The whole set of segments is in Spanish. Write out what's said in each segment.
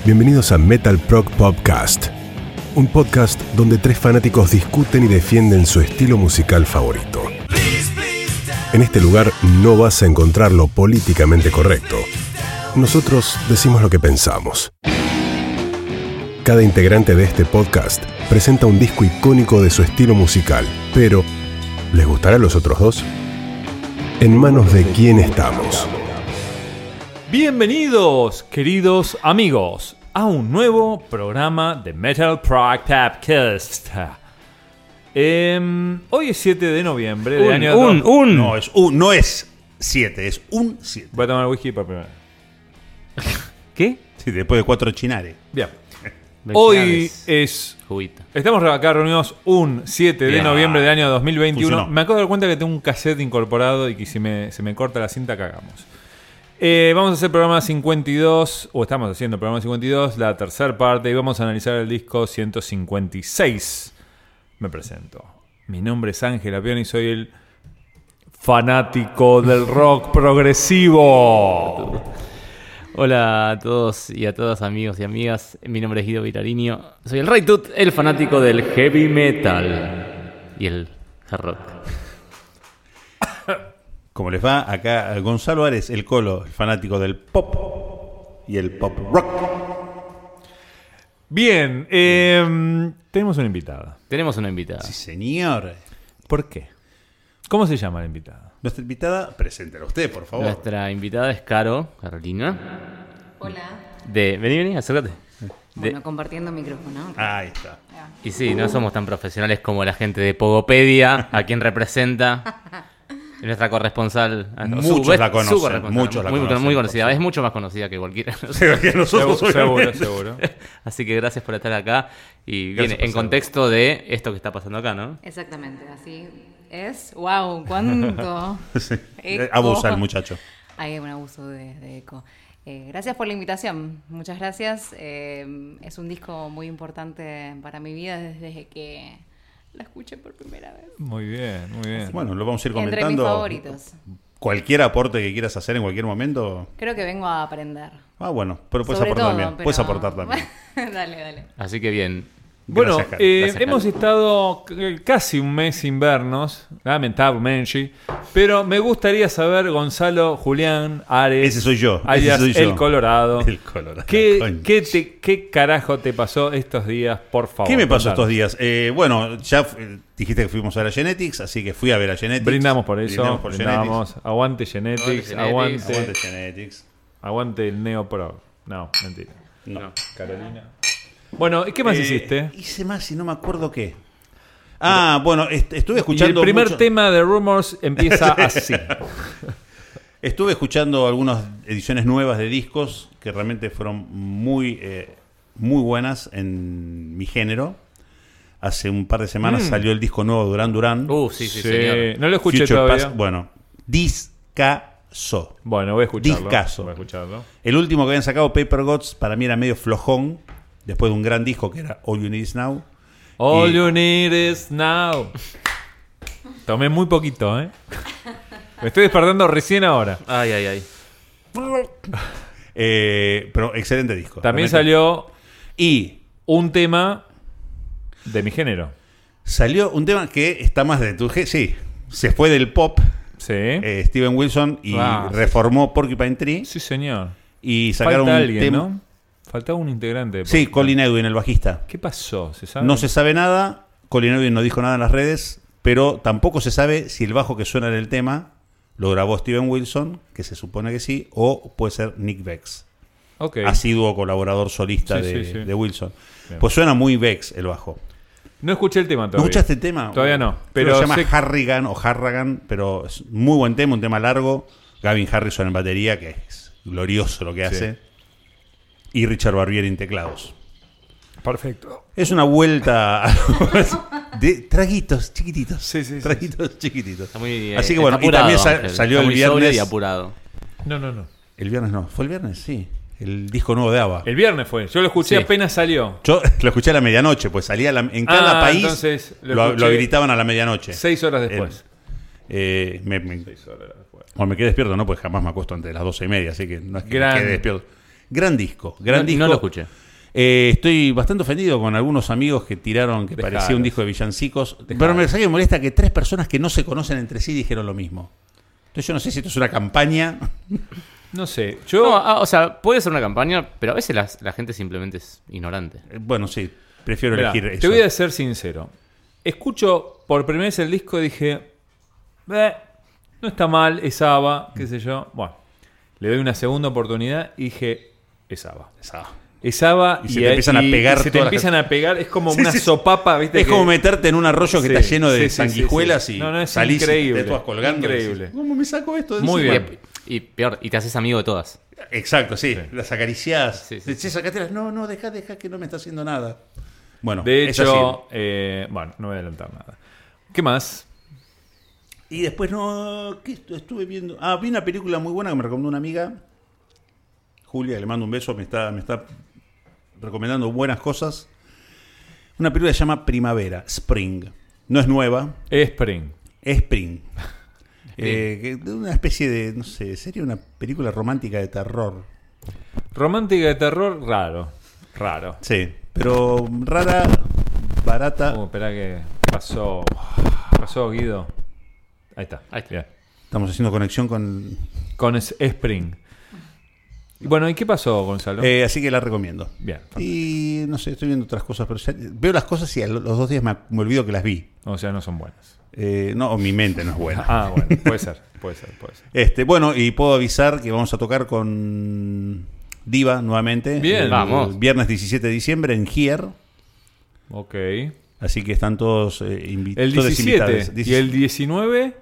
Bienvenidos a Metal Prog Podcast, un podcast donde tres fanáticos discuten y defienden su estilo musical favorito. En este lugar no vas a encontrar lo políticamente correcto. Nosotros decimos lo que pensamos. Cada integrante de este podcast presenta un disco icónico de su estilo musical, pero ¿les gustará a los otros dos? ¿En manos de quién estamos? Bienvenidos, queridos amigos, a un nuevo programa de Metal Prog Podcast. Hoy es 7 de noviembre del año... No es 7, es un 7. Voy a tomar whisky por primera vez. ¿Qué? Sí, después de 4 chinares. Bien. Hoy es... Juguito. Estamos acá reunidos un 7 de Bien. noviembre del año 2021. Funcionó. Me acabo de dar cuenta que tengo un cassette incorporado y que si se me corta la cinta, cagamos. Vamos a hacer programa 52, o estamos haciendo programa 52, la tercera parte, y vamos a analizar el disco 156. Me presento. Mi nombre es Ángel Apión y soy el fanático del rock progresivo. Hola a todos y a todas, amigos y amigas. Mi nombre es Guido Vitariño. Soy el Rey Tut, el fanático del heavy metal y el hard rock. Como les va, acá Gonzalo Ares, el Colo, el fanático del pop y el pop rock. Bien, tenemos una invitada. Tenemos una invitada. Sí, señor. ¿Por qué? ¿Cómo se llama la invitada? Nuestra invitada, preséntela usted, por favor. Nuestra invitada es Carolina. Hola. Vení, acércate. Bueno, compartiendo micrófono. Ahí está. Y sí, no somos tan profesionales como la gente de Pogopedia, a quien representa. Nuestra corresponsal. Muchos la conocen, su corresponsal, muchos la conocen, muy conocida. por Es mucho más conocida que cualquiera. Nosotros, obviamente. Seguro. Así que gracias por estar acá. Y Gracias viene por en ser. contexto de esto que está pasando acá, ¿no? Exactamente, así es. ¡Wow! ¿Cuánto? Sí. Eco. Abusa el muchacho. Hay un abuso de eco. Gracias por la invitación. Muchas gracias. Es un disco muy importante para mi vida desde que la escuché por primera vez. Muy bien, muy bien. Bueno, lo vamos a ir Entre comentando. mis favoritos. Cualquier aporte que quieras hacer en cualquier momento. Creo que vengo a aprender. Bueno, pero puedes Sobre aportar todo, también. pero- Puedes aportar también. Dale. Así que bien. Bueno, Gracias, Cari. Gracias, hemos Cari. estado casi un mes sin vernos, lamentablemente, pero me gustaría saber, Gonzalo Julián Ares, Ese soy yo, ese alias soy yo. El Colorado, El Colorado, ¿Qué, concha. ¿qué carajo te pasó estos días, por favor? ¿Qué me pasó Contanos. estos días? Bueno, ya dijiste que fuimos a ver a Genetics, así que fui a ver a Genetics. Brindamos por eso, Brindamos por brindamos. Aguante Genetics, Aguante Genetics. Genetics. Aguante Genetics. aguante el Neo Pro. No, mentira. No. Carolina. Bueno, ¿y qué más hiciste? Hice más y no me acuerdo qué. Bueno, estuve Y escuchando. el primer mucho- tema de Rumors empieza así. Estuve escuchando algunas ediciones nuevas de discos que realmente fueron muy buenas en mi género. Hace un par de semanas salió el disco nuevo de Duran Duran. Sí, señor. No lo escuché Future todavía. Past. Bueno, discazo. Bueno, voy a escucharlo. Discazo. Voy a escucharlo. El último que habían sacado, Paper Gods, para mí era medio flojón. Después de un gran disco que era All You Need Is Now. All Y- you need is now. Tomé muy poquito, ¿eh? Me estoy despertando recién ahora. Ay. Pero excelente disco. También Realmente. salió Y un tema de mi género. salió un tema que está más de tu... Sí, se fue del pop. Sí. Steven Wilson y reformó Porcupine Tree. Sí, señor. Y sacaron Falta un alguien, tema... ¿no? Faltaba un integrante. de Sí, Porcupine. Colin Edwin, el bajista. ¿Qué pasó? ¿Se sabe? No se sabe nada. Colin Edwin no dijo nada en las redes. Pero tampoco se sabe si el bajo que suena en el tema lo grabó Steven Wilson, que se supone que sí, o puede ser Nick Vex, Ok. asiduo colaborador solista Sí, de, sí, sí. de Wilson. Bien. Pues suena muy Vex el bajo. No escuché el tema ¿No todavía. escuchaste el tema? Todavía no. Pero Pero se llama sé- Harrigan o Harragan, pero es muy buen tema, un tema largo. Gavin Harrison en batería, que es glorioso lo que Sí. hace. Y Richard Barbieri en teclados. Perfecto. Es una vuelta de traguitos chiquititos. Sí, sí, sí, traguitos chiquititos. Está muy, Así que está bueno, apurado, y también Ángel. salió Está el muy sobrio viernes. y apurado. No. El viernes no, fue el viernes, sí. El disco nuevo de ABBA. El viernes fue. Yo lo escuché Sí. apenas salió. Yo lo escuché a la medianoche, pues salía en cada país. Entonces Lo escuché habilitaban a la medianoche. 6 horas después. Me 6 horas después. Bueno, me quedé despierto, no, pues jamás me acuesto antes de las 12:30, así que no es que Gran. me quede despierto. Gran disco, gran disco. No lo escuché. Estoy bastante ofendido con algunos amigos que tiraron que Dejalos. parecía un disco de villancicos. Dejalos. Pero me me molesta que 3 personas que no se conocen entre sí dijeron lo mismo. Entonces yo no sé si esto es una campaña. No sé, No, yo... o sea, puede ser una campaña, pero a veces la gente simplemente es ignorante. Bueno, sí, prefiero Mirá, elegir eso. te voy a ser sincero. Escucho por primera vez el disco y dije, no está mal, es ABBA, qué sé yo. Bueno, le doy una segunda oportunidad y dije, es ABBA. Es ABBA Y se te empiezan a pegar se te todas las- empiezan a pegar, es como Sí, una sí. sopapa, ¿viste? Es que- como meterte en un arroyo que Sí, está lleno de sí, sí, sanguijuelas sí, sí. y No, es salís increíble, y te todas colgando. increíble. Y decís, ¿cómo me saco esto de Muy encima? bien. Y peor, y te haces amigo de todas. Exacto, sí. Las acariciás. Sí, sí, Che, sacatelas. No, deja que no me está haciendo nada. Bueno, De es hecho, así. bueno, no voy a adelantar nada. ¿Qué más? Y después ¿qué estuve viendo? Vi una película muy buena que me recomendó una amiga. Julia, le mando un beso, me está recomendando buenas cosas. Una película que se llama Primavera, Spring. No es nueva, Spring. es Spring. Una especie de, no sé, sería una película romántica de terror. Romántica de terror, raro. Sí, pero rara, barata. Espera que pasó. ¿Qué pasó, Guido? Ahí está. Ahí está. Bien. Estamos haciendo conexión con... Con Spring. Y bueno, ¿y qué pasó, Gonzalo? así que la recomiendo. Bien. Y no sé, estoy viendo otras cosas, pero veo las cosas y a los 2 días me olvido que las vi. O sea, no son buenas. No, mi mente no es buena. Bueno, puede ser. Bueno, y puedo avisar que vamos a tocar con Diva nuevamente. Bien. El Vamos. viernes 17 de diciembre en Here. Ok. Así que están todos El todos 17 invitados. y el 19.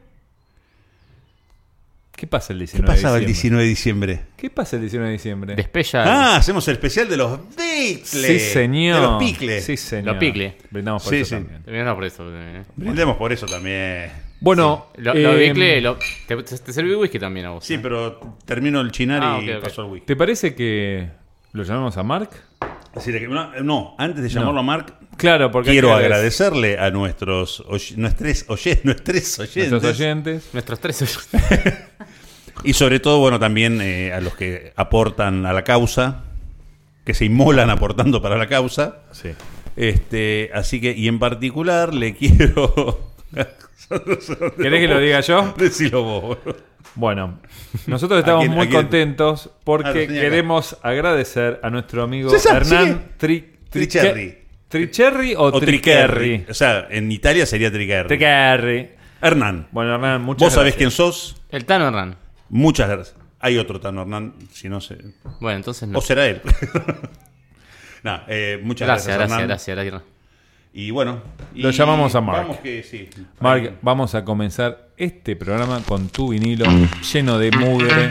¿Qué pasa el ¿Qué 19 pasaba de el diciembre? 19 de diciembre? ¿Qué pasa el 19 de diciembre? Despella. Hacemos el especial de los Beatles. Sí, señor. De los Picles. Sí, señor. Los Picles. Brindamos por Sí, eso sí. también. No por eso. Brindemos por eso también. Bueno, Los Bicle, te serví whisky también a vos. Sí, pero termino el chinar y Ok, ok. paso al whisky. ¿te parece que lo llamamos a Mark? Es decir, que no, antes de llamarlo a Mark, Claro, porque hay quiero que agradecerle a nuestros oyentes. nuestros oyentes. Nuestros 3 Y sobre todo, bueno, también a los que aportan a la causa, que se inmolan aportando para la causa. Sí. Así que, y en particular, le quiero... ¿Querés que lo diga yo? Decilo vos. Bueno, nosotros estamos ¿A quién- muy a quién? contentos Ah, porque lo tenía acá. queremos agradecer a nuestro amigo César, Hernán Tricherry. ¿Tricherry o O Tricherry? Tricherry. O sea, en Italia sería Tricherry. Tricherry. Hernán, Bueno, Hernán, muchas vos sabés gracias. quién sos. El Tano Hernán. Muchas gracias. Hay otro Tano Hernán, si no sé. Bueno, entonces no. O será él. No, muchas gracias, Hernán. Gracias. Y bueno. Lo llamamos a Mark. Vamos que sí. Mark, vamos a comenzar este programa con tu vinilo lleno de mugre.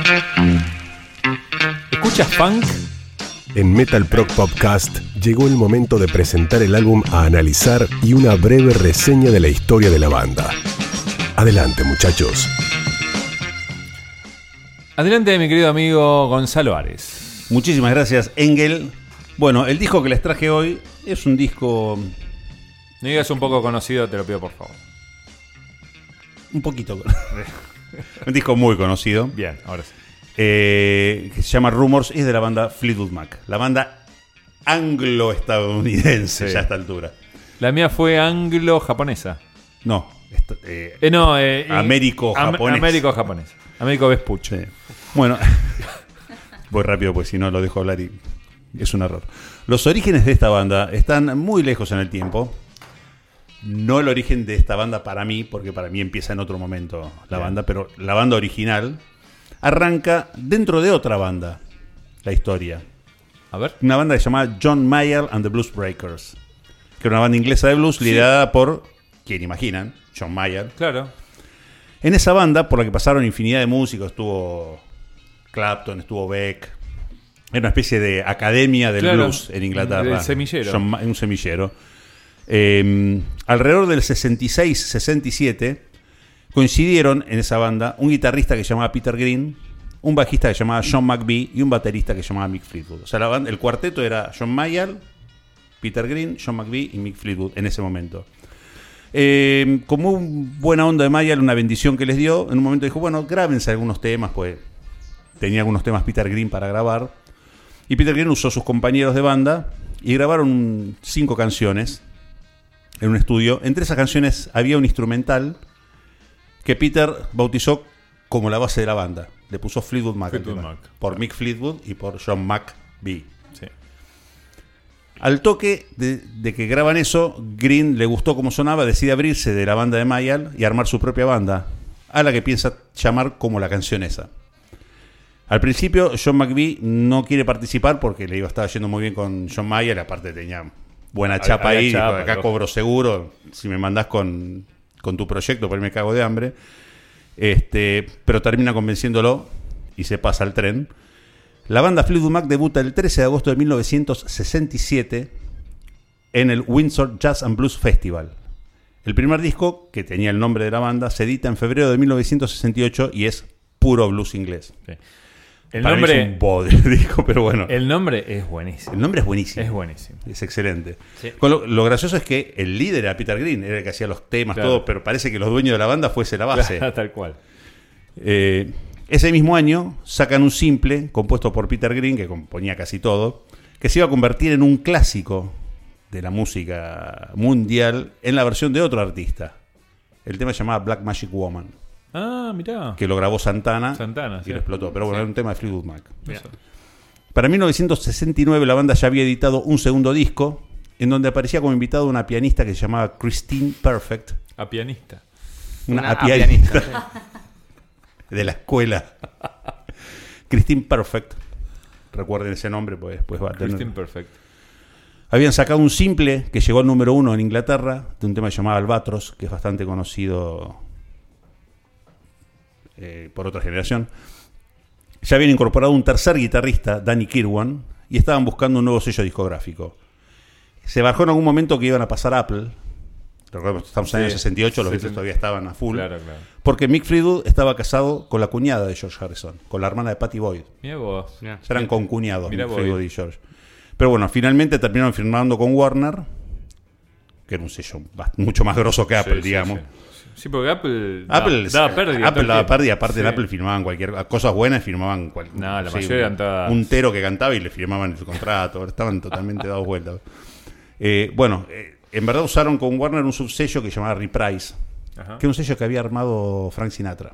¿Escuchas funk? En Metal Prog Podcast llegó el momento de presentar el álbum a analizar y una breve reseña de la historia de la banda. Adelante, muchachos. Adelante, mi querido amigo Gonzalo Ares. Muchísimas gracias, Engel. Bueno, el disco que les traje hoy es un disco No digas un poco conocido, te lo pido por favor. un poquito. Un disco muy conocido. Bien, ahora sí. Que se llama Rumors y es de la banda Fleetwood Mac. La banda anglo-estadounidense Sí. ya a esta altura. La mía fue anglo-japonesa. No. Américo-japonés. Américo-japonés. Américo Vespucho. Sí. Bueno, voy rápido pues si no lo dejo hablar y es un error. Los orígenes de esta banda están muy lejos en el tiempo. No el origen de esta banda para mí, porque para mí empieza en otro momento la banda, pero la banda original arranca dentro de otra banda, la historia. A ver. Una banda que se llamaba John Mayer and the Blues Breakers, que era una banda inglesa de blues liderada por, ¿quién imaginan? John Mayer. Claro. En esa banda, por la que pasaron infinidad de músicos, estuvo Clapton, estuvo Beck. Era una especie de academia del Claro, blues en Inglaterra. del semillero. Un semillero. Alrededor del 66-67 coincidieron en esa banda un guitarrista que se llamaba Peter Green, un bajista que se llamaba Sean McVie y un baterista que se llamaba Mick Fleetwood. O sea, el cuarteto era John Mayer, Peter Green, Sean McVie y Mick Fleetwood en ese momento. Como un buena onda de Mayer, una bendición que les dio, en un momento dijo, bueno, grábense algunos temas, pues tenía algunos temas Peter Green para grabar. Y Peter Green usó sus compañeros de banda y grabaron 5 canciones en un estudio. Entre esas canciones había un instrumental que Peter bautizó como la base de la banda. Le puso Fleetwood Mac. Por Mick Fleetwood y por John McVie. Sí. Al toque de que graban eso, Green le gustó cómo sonaba, decide abrirse de la banda de Mayall y armar su propia banda, a la que piensa llamar como la canción esa. Al principio, John McVie no quiere participar porque le estaba yendo muy bien con John Mayall, aparte tenía buena chapa ahí, dijo, acá ¿no? Cobro seguro, si me mandás con tu proyecto, pues me cago de hambre. Pero termina convenciéndolo y se pasa al tren. La banda Fleetwood Mac debuta el 13 de agosto de 1967 en el Windsor Jazz and Blues Festival. El primer disco, que tenía el nombre de la banda, se edita en febrero de 1968 y es puro blues inglés. Sí. El Para nombre mí es un bodrio, disco, pero bueno. El nombre es buenísimo. El nombre es buenísimo. Es buenísimo. Es excelente. Sí. Lo gracioso es que el líder era Peter Green, era el que hacía los temas, claro. todo, pero parece que los dueños de la banda fuese la base. Claro, tal cual. Ese mismo año sacan un simple compuesto por Peter Green, que componía casi todo, que se iba a convertir en un clásico de la música mundial en la versión de otro artista. El tema se llamaba Black Magic Woman, Ah, mirá. que lo grabó Santana y sí. lo explotó. Pero bueno, Sí. era un tema de Fleetwood Mac. Mirá. Para 1969 la banda ya había editado un segundo disco en donde aparecía como invitado una pianista que se llamaba Christine Perfect. A pianista. Una pianista. pianista de la escuela. Christine Perfect. Recuerden ese nombre, pues va a tener. Christine Perfect. Habían sacado un simple que llegó al número 1 en Inglaterra de un tema llamado Albatros, que es bastante conocido por otra generación. Ya habían incorporado un tercer guitarrista, Danny Kirwan, y estaban buscando un nuevo sello discográfico. Se bajó en algún momento que iban a pasar a Apple. Recordemos, estamos en el año 68, los Beatles todavía estaban a full. Claro, claro. Porque Mick Fleetwood estaba casado con la cuñada de George Harrison, con la hermana de Pattie Boyd. Mirá vos. Mirá. Ya eran concuñados, Mirá Mick Boyd. Fleetwood y George. Pero bueno, finalmente terminaron firmando con Warner, que era un sello mucho más grosso que Apple, Sí, digamos. Sí, sí, porque Apple Apple daba pérdida. Apple todo daba el pérdida, tiempo. aparte Sí. en Apple firmaban cualquier cosas buenas, firmaban No, la mayoría eran todas- un tero que cantaba y le firmaban el contrato, estaban totalmente dados vueltas. En verdad usaron con Warner un subsello que se llamaba Reprise, Ajá. que es un sello que había armado Frank Sinatra.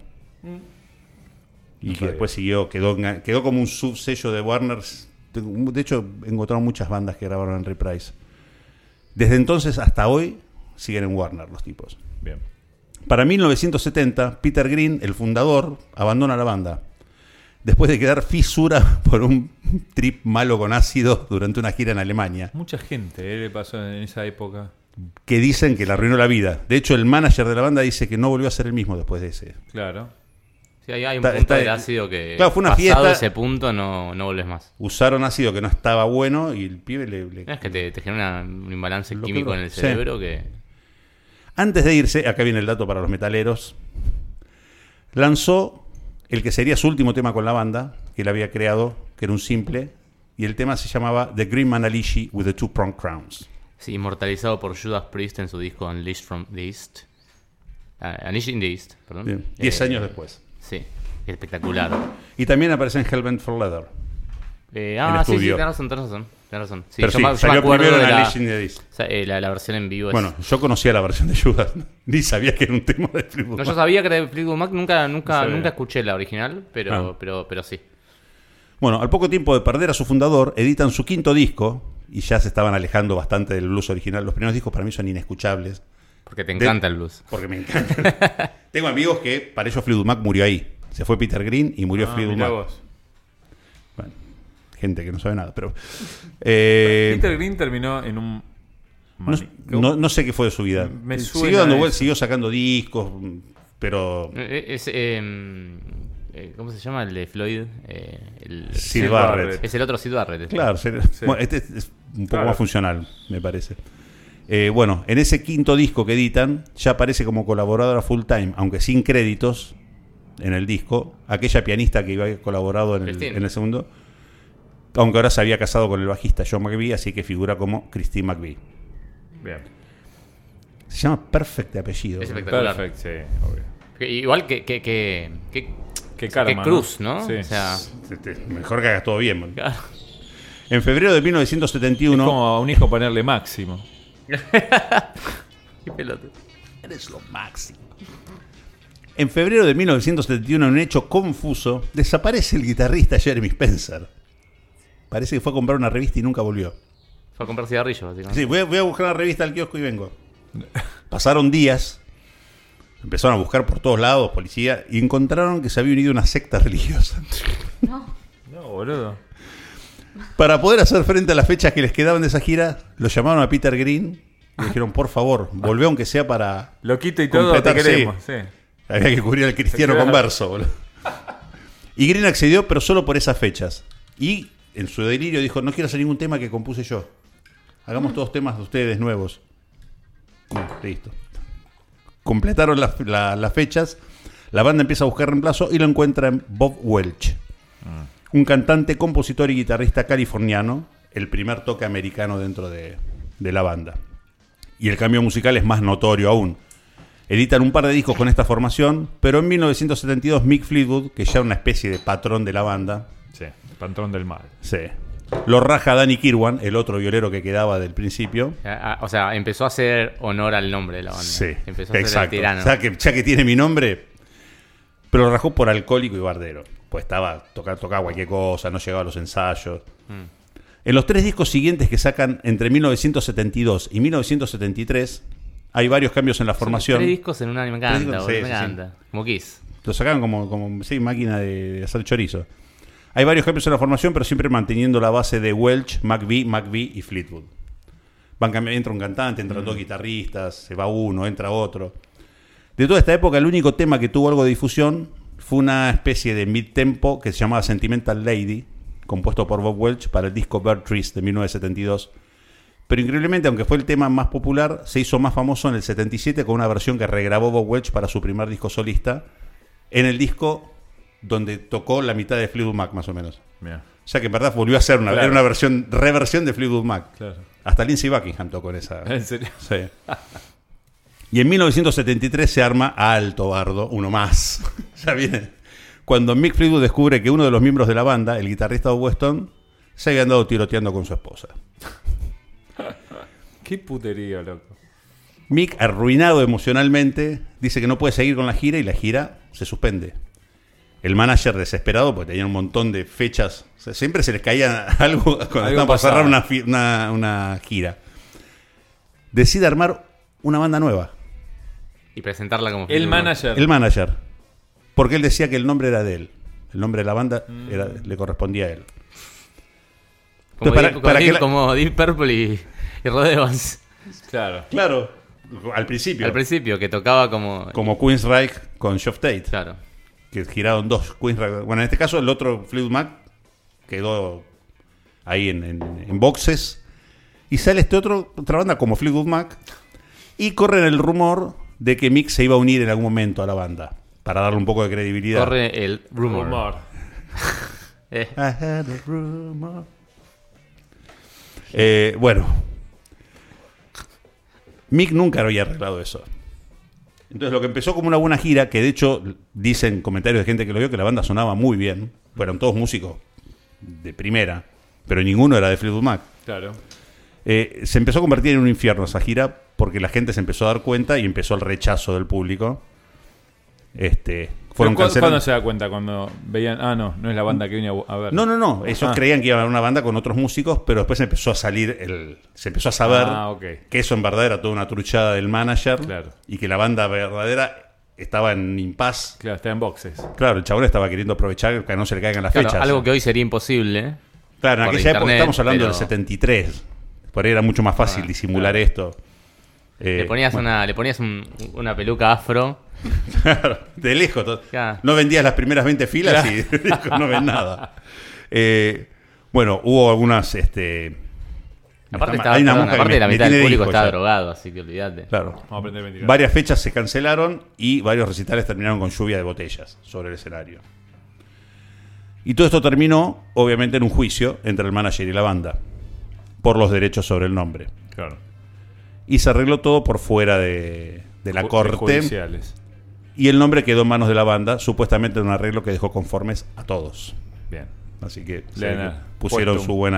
Y que sabía. después quedó como un subsello de Warner. De hecho, encontraron muchas bandas que grabaron en Reprise. Desde entonces hasta hoy siguen en Warner los tipos. Bien. Para 1970, Peter Green, el fundador, abandona la banda. Después de quedar fisura por un trip malo con ácido durante una gira en Alemania, Mucha gente le pasó en esa época. que dicen que le arruinó la vida. De hecho, el manager de la banda dice que no volvió a ser el mismo después de ese. Claro. Sí, hay un Está- punto está- del ácido que Claro, fue una pasado fiesta. ese punto no volvés más. Usaron ácido que no estaba bueno y el pibe le... No, es que te genera un imbalance Lo químico quebró. en el Sí. cerebro que... Antes de irse, acá viene el dato para los metaleros, lanzó el que sería su último tema con la banda, que él había creado, que era un simple, y el tema se llamaba The Green Man Alishi with the Two Pronged Crowns. Sí, inmortalizado por Judas Priest en su disco Unleashed from the East. Unleashed in the East, perdón. Bien, 10 años después. Sí, espectacular. Y también aparece en Hellbent for Leather. Sí, estudio. tenés razón. Sí, Pero yo sí, me salió acuerdo primero de en la, Unleashed in the East. o sea, la versión en vivo. Bueno, yo conocía la versión de Judas, ni sabía que era un tema de Fleetwood No, Mac. yo sabía que era de Fleetwood Mac, nunca sabía. escuché la original, pero sí. Bueno, al poco tiempo de perder a su fundador, editan su quinto disco, y ya se estaban alejando bastante del blues original. Los primeros discos para mí son inescuchables, Porque te encanta el blues. porque me encantan. Tengo amigos que para ellos Fleetwood Mac murió ahí. Se fue Peter Green y murió Fleetwood mirá Mac. vos. Bueno, gente que no sabe nada, pero... Peter Green terminó en un... no sé qué fue de su vida. Me Siguió suena dando eso. vueltas, siguió sacando discos, pero... ¿Cómo se llama el de Floyd? Sid Barrett. Es el otro Sid Barrett. Claro, Sí. bueno, este es un poco Claro. más funcional, me parece. Bueno, en ese quinto disco que editan, ya aparece como colaboradora full time, aunque sin créditos en el disco, aquella pianista que había colaborado en Christine. el segundo, aunque ahora se había casado con el bajista John McVie, así que figura como Christine McVie. Bien. Se llama Perfect de apellido. Es espectacular. Perfecto, sí, obvio. Igual que Qué karma, cruz, ¿no? Sí. O sea, Mejor que hagas todo bien. claro. En febrero de Es 1971... como a un hijo ponerle Máximo. Qué pelota. Eres lo máximo. En febrero de 1971, en un hecho confuso, desaparece el guitarrista Jeremy Spencer. Parece que fue a comprar una revista y nunca volvió. Fue a comprar cigarrillos, básicamente. Sí, voy a buscar una revista al kiosco y vengo. Pasaron días, empezaron a buscar por todos lados, policía, y encontraron que se había unido a una secta religiosa. No. No, boludo. Para poder hacer frente a las fechas que les quedaban de esa gira, lo llamaron a Peter Green y le dijeron, por favor, volvé aunque sea para... Loquito y todo, completar, te queremos. sí. Sí. Había que cubrir al cristiano Claro. converso, boludo. Y Green accedió, pero solo por esas fechas. Y en su delirio dijo, no quiero hacer ningún tema que compuse yo. Hagamos todos temas de ustedes nuevos. Listo. Completaron las fechas. La banda empieza a buscar reemplazo y lo encuentra en Bob Welch, un cantante, compositor y guitarrista californiano, el primer toque americano dentro de la banda. Y el cambio musical es más notorio aún. Editan un par de discos con esta formación, pero en 1972 Mick Fleetwood, que ya era una especie de patrón de la banda, Sí, patrón del mal. sí, lo raja Danny Kirwan, el otro violero que quedaba del principio. O sea, empezó a hacer honor al nombre de la banda. Sí, Empezó a ser el exacto. tirano. Ya que tiene mi nombre, pero lo rajó por alcohólico y bardero. Pues tocaba cualquier cosa, no llegaba a los ensayos. En los 3 discos siguientes que sacan entre 1972 y 1973, hay varios cambios en la formación. 3 discos en un año, me encanta, discos, boludo, sí, me sí, encanta. Como Kiss. Lo sacaban como sí, máquina de hacer chorizo. Hay varios cambios en la formación, pero siempre manteniendo la base de Welch, McVie y Fleetwood. Van cambiando, entra un cantante, entran 2 guitarristas, se va uno, entra otro. De toda esta época, el único tema que tuvo algo de difusión fue una especie de mid-tempo que se llamaba Sentimental Lady, compuesto por Bob Welch para el disco Bird Trees de 1972. Pero increíblemente, aunque fue el tema más popular, se hizo más famoso en el 77 con una versión que regrabó Bob Welch para su primer disco solista, en el disco donde tocó la mitad de Fleetwood Mac, más o menos. Bien. O sea que en verdad volvió a ser Claro. era una reversión de Fleetwood Mac. Claro. Hasta Lindsey Buckingham tocó en esa. ¿En serio? Sí. Y en 1973 se arma Alto Bardo, uno más. Ya viene. Cuando Mick Fleetwood descubre que uno de los miembros de la banda, el guitarrista Bob Weston, se había andado tiroteando con su esposa. Qué putería, loco. Mick, arruinado emocionalmente, dice que no puede seguir con la gira y la gira se suspende. El manager, desesperado, porque tenía un montón de fechas, o sea, siempre se les caía algo cuando Algo estaban por pasaba. cerrar una gira. Decide armar una banda nueva. Y presentarla como El Fleetwood Mac. manager. El manager. Porque él decía que el nombre era de él. El nombre de la banda le correspondía a él. Como, Entonces, como Deep Purple y Rod Evans. Claro. Claro, al principio. Al principio, que tocaba como... Como Queensryche con Geoff Tate. Claro. Que giraron 2 Queensryche. Bueno, en este caso el otro Fleetwood Mac quedó ahí en boxes. Y sale otra banda como Fleetwood Mac. Y corre el rumor de que Mick se iba a unir en algún momento a la banda. Para darle un poco de credibilidad. Corre el rumor. Rumor. I had a rumor. Bueno, Mick nunca había arreglado eso. Entonces lo que empezó como una buena gira, que de hecho dicen comentarios de gente que lo vio que la banda sonaba muy bien, fueron todos músicos de primera, pero ninguno era de Fleetwood Mac. Claro. Se empezó a convertir en un infierno esa gira porque la gente se empezó a dar cuenta y empezó el rechazo del público. Fueron ¿Cuándo cancelando. se da cuenta? Cuando veían, no es la banda que vine a ver. No. Ellos creían que iba a haber una banda con otros músicos, pero después empezó a salir se empezó a saber ok. que eso en verdad era toda una truchada del manager. Claro. Y que la banda verdadera estaba en impas. Claro, está en boxes. Claro, el chabón estaba queriendo aprovechar que no se le caigan las Claro, fechas. algo que hoy sería imposible. Claro, en por aquella época internet, estamos hablando pero- del 73. Por ahí era mucho más fácil disimular claro. esto. Le ponías una peluca afro. Claro, de lejos. Claro. No vendías las primeras 20 filas y no ven nada. Bueno, hubo algunas... Aparte, hay una monja que aparte la me mitad del tiene público hijo estaba ya. drogado, así que olvídate. Claro. Vamos a aprender a ventilar. Varias fechas se cancelaron y varios recitales terminaron con lluvia de botellas sobre el escenario. Y todo esto terminó, obviamente, en un juicio entre el manager y la banda por los derechos sobre el nombre. Claro. Y se arregló todo por fuera de la corte. Judiciales. Y el nombre quedó en manos de la banda, supuestamente en un arreglo que dejó conformes a todos. Bien. Así que Le se han pusieron puesto su buena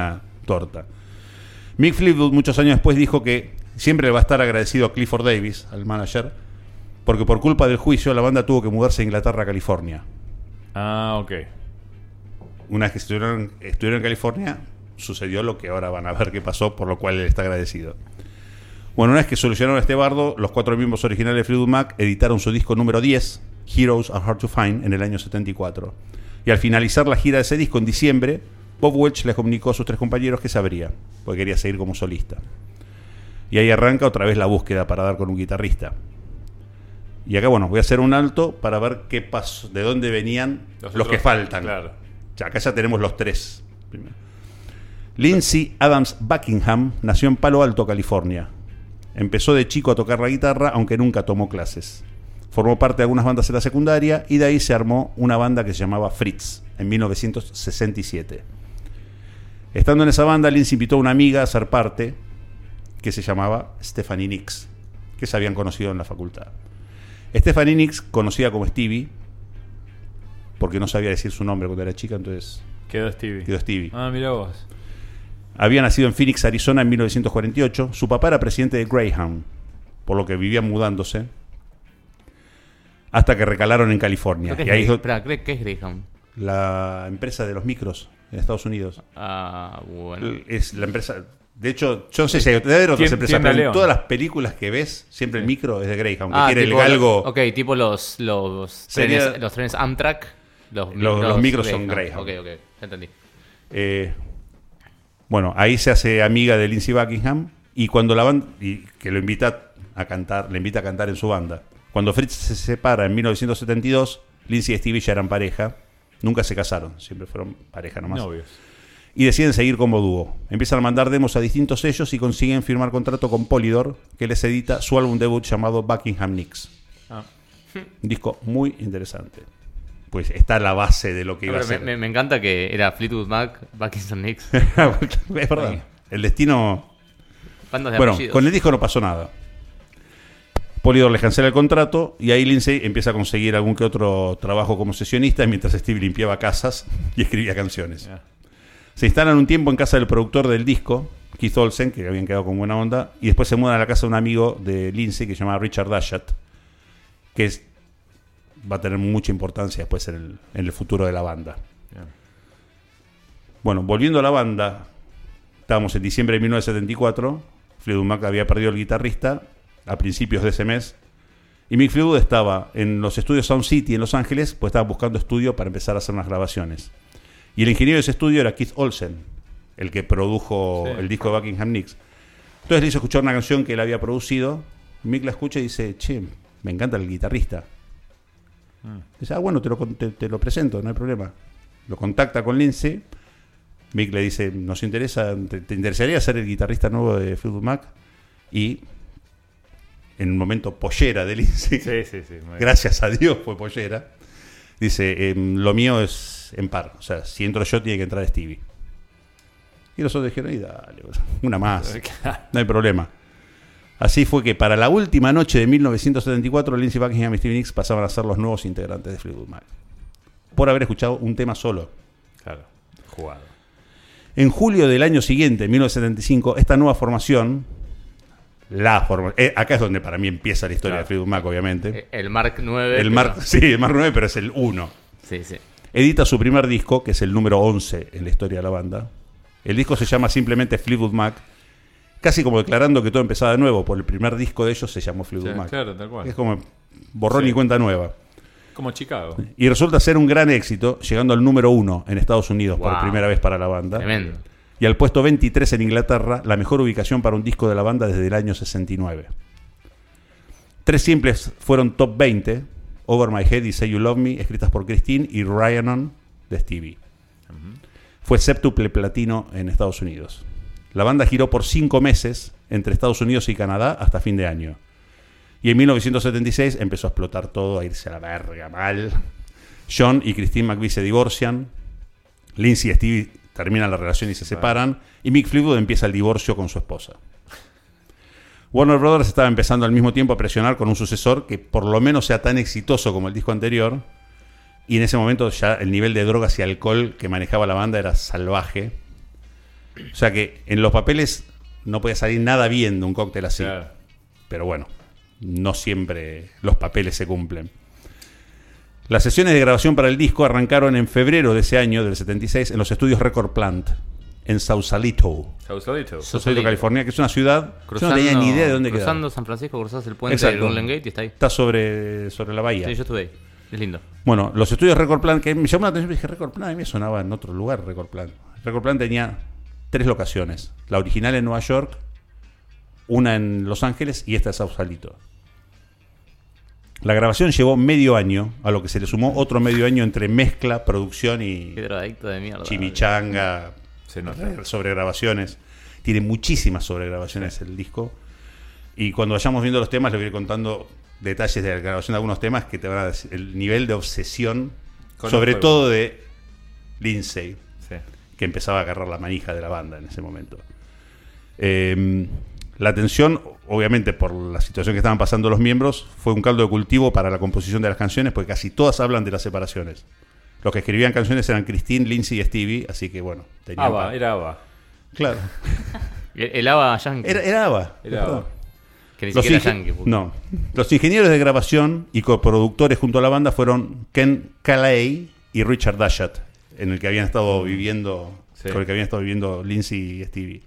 torta. Mick Fleetwood muchos años después dijo que siempre le va a estar agradecido a Clifford Davis, al manager, porque por culpa del juicio la banda tuvo que mudarse de Inglaterra a California. Ah, ok. Una vez que estuvieron en California, sucedió lo que ahora van a ver qué pasó, por lo cual él está agradecido. Bueno, una vez que solucionaron este bardo, los 4 miembros originales de Fleetwood Mac editaron su disco número 10, Heroes Are Hard to Find, en el año 74. Y al finalizar la gira de ese disco en diciembre, Bob Welch les comunicó a sus 3 compañeros que se abría, porque quería seguir como solista. Y ahí arranca otra vez la búsqueda para dar con un guitarrista. Y acá, bueno, voy a hacer un alto para ver qué pasó, de dónde venían los que faltan. Claro. O sea, acá ya tenemos los 3. Primero. Lindsay Adams Buckingham nació en Palo Alto, California. Empezó de chico a tocar la guitarra, aunque nunca tomó clases. Formó parte de algunas bandas en la secundaria y de ahí se armó una banda que se llamaba Fritz en 1967. Estando en esa banda, Lindsay invitó a una amiga a ser parte que se llamaba Stephanie Nicks, que se habían conocido en la facultad. Stephanie Nicks, conocida como Stevie, porque no sabía decir su nombre cuando era chica, entonces Quedó Stevie. Ah, mira vos. Había nacido en Phoenix, Arizona en 1948. Su papá era presidente de Greyhound, por lo que vivían mudándose hasta que recalaron en California. ¿Qué es Greyhound? La empresa de los micros en Estados Unidos. Ah, bueno. Es la empresa. De hecho, yo no sé si hay otras empresas, pero en todas las películas que ves, siempre el micro es de Greyhound. Que tiene tipo el galgo. Ok, tipo los trenes Amtrak. Los micros son Greyhound. Ok, ya entendí. Bueno, ahí se hace amiga de Lindsay Buckingham y cuando la banda, y que lo invita a cantar, le invita a cantar en su banda. Cuando Fritz se separa en 1972, Lindsay y Stevie ya eran pareja. Nunca se casaron, siempre fueron pareja nomás. Novios. Y deciden seguir como dúo. Empiezan a mandar demos a distintos sellos y consiguen firmar contrato con Polydor, que les edita su álbum debut llamado Buckingham Nicks. Un disco muy interesante. Pues está la base de lo que iba a ser. Me encanta que era Fleetwood Mac, Buckingham Nicks. Es verdad. El destino. Bueno, apellidos. Con el disco no pasó nada. Polydor les cancela el contrato y ahí Lindsay empieza a conseguir algún que otro trabajo como sesionista mientras Steve limpiaba casas y escribía canciones. Yeah. Se instalan un tiempo en casa del productor del disco, Keith Olsen, que habían quedado con buena onda, y después se mudan a la casa de un amigo de Lindsay que se llama Richard Dashat, que va a tener mucha importancia después en el futuro de la banda. Yeah. Bueno, volviendo a la banda, estábamos en diciembre de 1974, Fleetwood Mac había perdido el guitarrista a principios de ese mes, y Mick Fleetwood estaba en los estudios Sound City en Los Ángeles, pues estaba buscando estudio para empezar a hacer unas grabaciones. Y el ingeniero de ese estudio era Keith Olsen, el que produjo el disco de Buckingham Nicks. Entonces le hizo escuchar una canción que él había producido. Mick la escucha y dice, che, me encanta el guitarrista. Dice, bueno, te lo presento, no hay problema. Lo contacta con Lindsay. Mick le dice, ¿nos interesa? ¿Te interesaría ser el guitarrista nuevo de Fleetwood Mac? Y en un momento pollera de Lindsay, gracias a Dios fue pollera, dice, lo mío es en par, o sea, si entro yo tiene que entrar Stevie. Y nosotros dijeron, y dale, una más, no hay problema. Así fue que para la última noche de 1974, Lindsay Buckingham y Stevie Nicks pasaban a ser los nuevos integrantes de Fleetwood Mac, por haber escuchado un tema solo. Claro, jugado. En julio del año siguiente, 1975, esta nueva formación, acá es donde para mí empieza la historia de Fleetwood Mac, obviamente. El Mark 9. El Mark 9, pero es el 1. Sí. Edita su primer disco, que es el número 11 en la historia de la banda. El disco se llama simplemente Fleetwood Mac, casi como declarando que todo empezaba de nuevo, por el primer disco de ellos se llamó Fleetwood Mac. Claro, tal cual. Es como borrón y cuenta nueva. Como Chicago. Y resulta ser un gran éxito, llegando al número 1 en Estados Unidos por primera vez para la banda. Tremendo. Y al puesto 23 en Inglaterra, la mejor ubicación para un disco de la banda desde el año 69. 3 simples fueron top 20, Over My Head y Say You Love Me, escritas por Christine, y Rhiannon de Stevie. Fue séptuple platino en Estados Unidos. La banda giró por 5 meses entre Estados Unidos y Canadá hasta fin de año. Y en 1976 empezó a explotar todo, a irse a la verga mal. John y Christine McVie se divorcian. Lindsay y Stevie terminan la relación y se separan. Y Mick Fleetwood empieza el divorcio con su esposa. Warner Brothers estaba empezando al mismo tiempo a presionar con un sucesor que por lo menos sea tan exitoso como el disco anterior. Y en ese momento ya el nivel de drogas y alcohol que manejaba la banda era salvaje. O sea que en los papeles no podía salir nada bien de un cóctel así. Claro. Pero bueno, no siempre los papeles se cumplen. Las sesiones de grabación para el disco arrancaron en febrero de ese año, del 76, en los estudios Record Plant, en Sausalito, California, que es una ciudad. Yo no tenía ni idea de dónde quedaba. Cruzando San Francisco, cruzás el puente Exacto. del Golden Gate y está ahí. Está sobre la bahía. Sí, yo estuve ahí. Es lindo. Bueno, los estudios Record Plant, que me llamó la atención, dije Record Plant, a mí me sonaba en otro lugar Record Plant. Record Plant tenía 3 locaciones. La original en Nueva York, una en Los Ángeles y esta en Sausalito. La grabación llevó medio año, a lo que se le sumó otro medio año entre mezcla, producción y Qué drogadicto de mierda. chimichanga, Se nota. sobregrabaciones. Tiene muchísimas sobregrabaciones el disco. Y cuando vayamos viendo los temas, les voy a ir contando detalles de la grabación de algunos temas que te van a decir el nivel de obsesión, Conozco sobre el- todo de Lindsay, Sí. que empezaba a agarrar la manija de la banda en ese momento. La tensión, obviamente por la situación que estaban pasando los miembros, fue un caldo de cultivo para la composición de las canciones, porque casi todas hablan de las separaciones. Los que escribían canciones eran Christine, Lindsay y Stevie, así que bueno, tenían ABBA, era ABBA. Claro, El ABBA Yankee. era ABBA. Era ABBA. Que ni Los siquiera inge- Yankee. puto. No. Los ingenieros de grabación y coproductores junto a la banda fueron Ken Calais y Richard Dashat, en el que habían estado viviendo, Sí. con el que habían estado viviendo Lindsay y Stevie.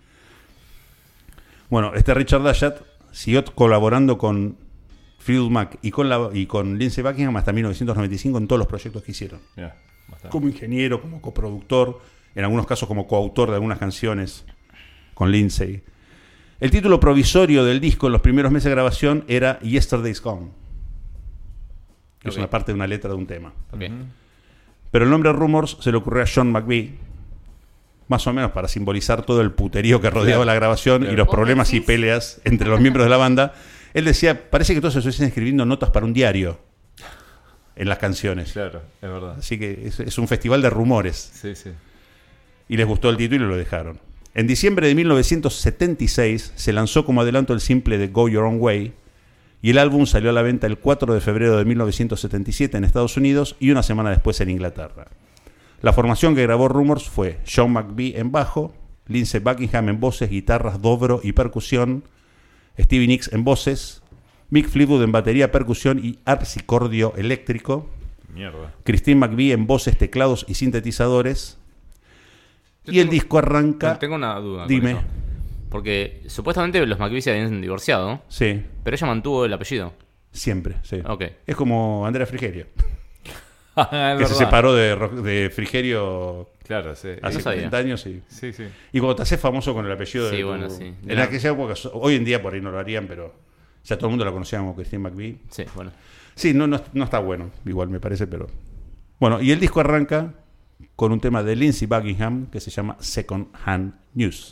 Bueno, Richard Dashat siguió colaborando con Fleetwood Mac y con Lindsey Buckingham hasta 1995 en todos los proyectos que hicieron. Mirá, bastante. Como ingeniero, como coproductor, en algunos casos como coautor de algunas canciones con Lindsay. El título provisorio del disco en los primeros meses de grabación era Yesterday's Gone, que es Ok. una parte de una letra de un tema. Ok. Pero el nombre Rumors se le ocurrió a John McVie, más o menos para simbolizar todo el puterío que rodeaba Claro, la grabación claro. y los ¿Vos problemas y decís? peleas entre los miembros de la banda. Él decía, parece que todos se estuviesen escribiendo notas para un diario en las canciones. Claro, es verdad. Así que es un festival de rumores. Sí, sí. Y les gustó el título y lo dejaron. En diciembre de 1976 se lanzó como adelanto el simple de Go Your Own Way y el álbum salió a la venta el 4 de febrero de 1977 en Estados Unidos y una semana después en Inglaterra. La formación que grabó Rumors fue John McVie en bajo, Lindsey Buckingham en voces, guitarras, dobro y percusión, Stevie Nicks en voces, Mick Fleetwood en batería, percusión y harpsicordio eléctrico, Mierda. Christine McVie en voces, teclados y sintetizadores. Yo Y el tengo- disco arranca... Tengo una duda. con Dime. eso. Porque supuestamente los McVie se habían divorciado, Sí, pero ella mantuvo el apellido. siempre, sí. Ok. Es como Andrea Frigerio, Es que verdad. se separó de Frigerio Claro, sí. hace no sabía. 70 años. Y Sí, sí. cuando te haces famoso con el apellido Sí, de bueno, sí. En Era- aquella época, hoy en día por ahí no lo harían, pero ya todo el mundo la conocía como Christine McVie. Sí, bueno. Sí, no está bueno, igual me parece, pero... Bueno, y el disco arranca con un tema de Lindsey Buckingham que se llama Second Hand News.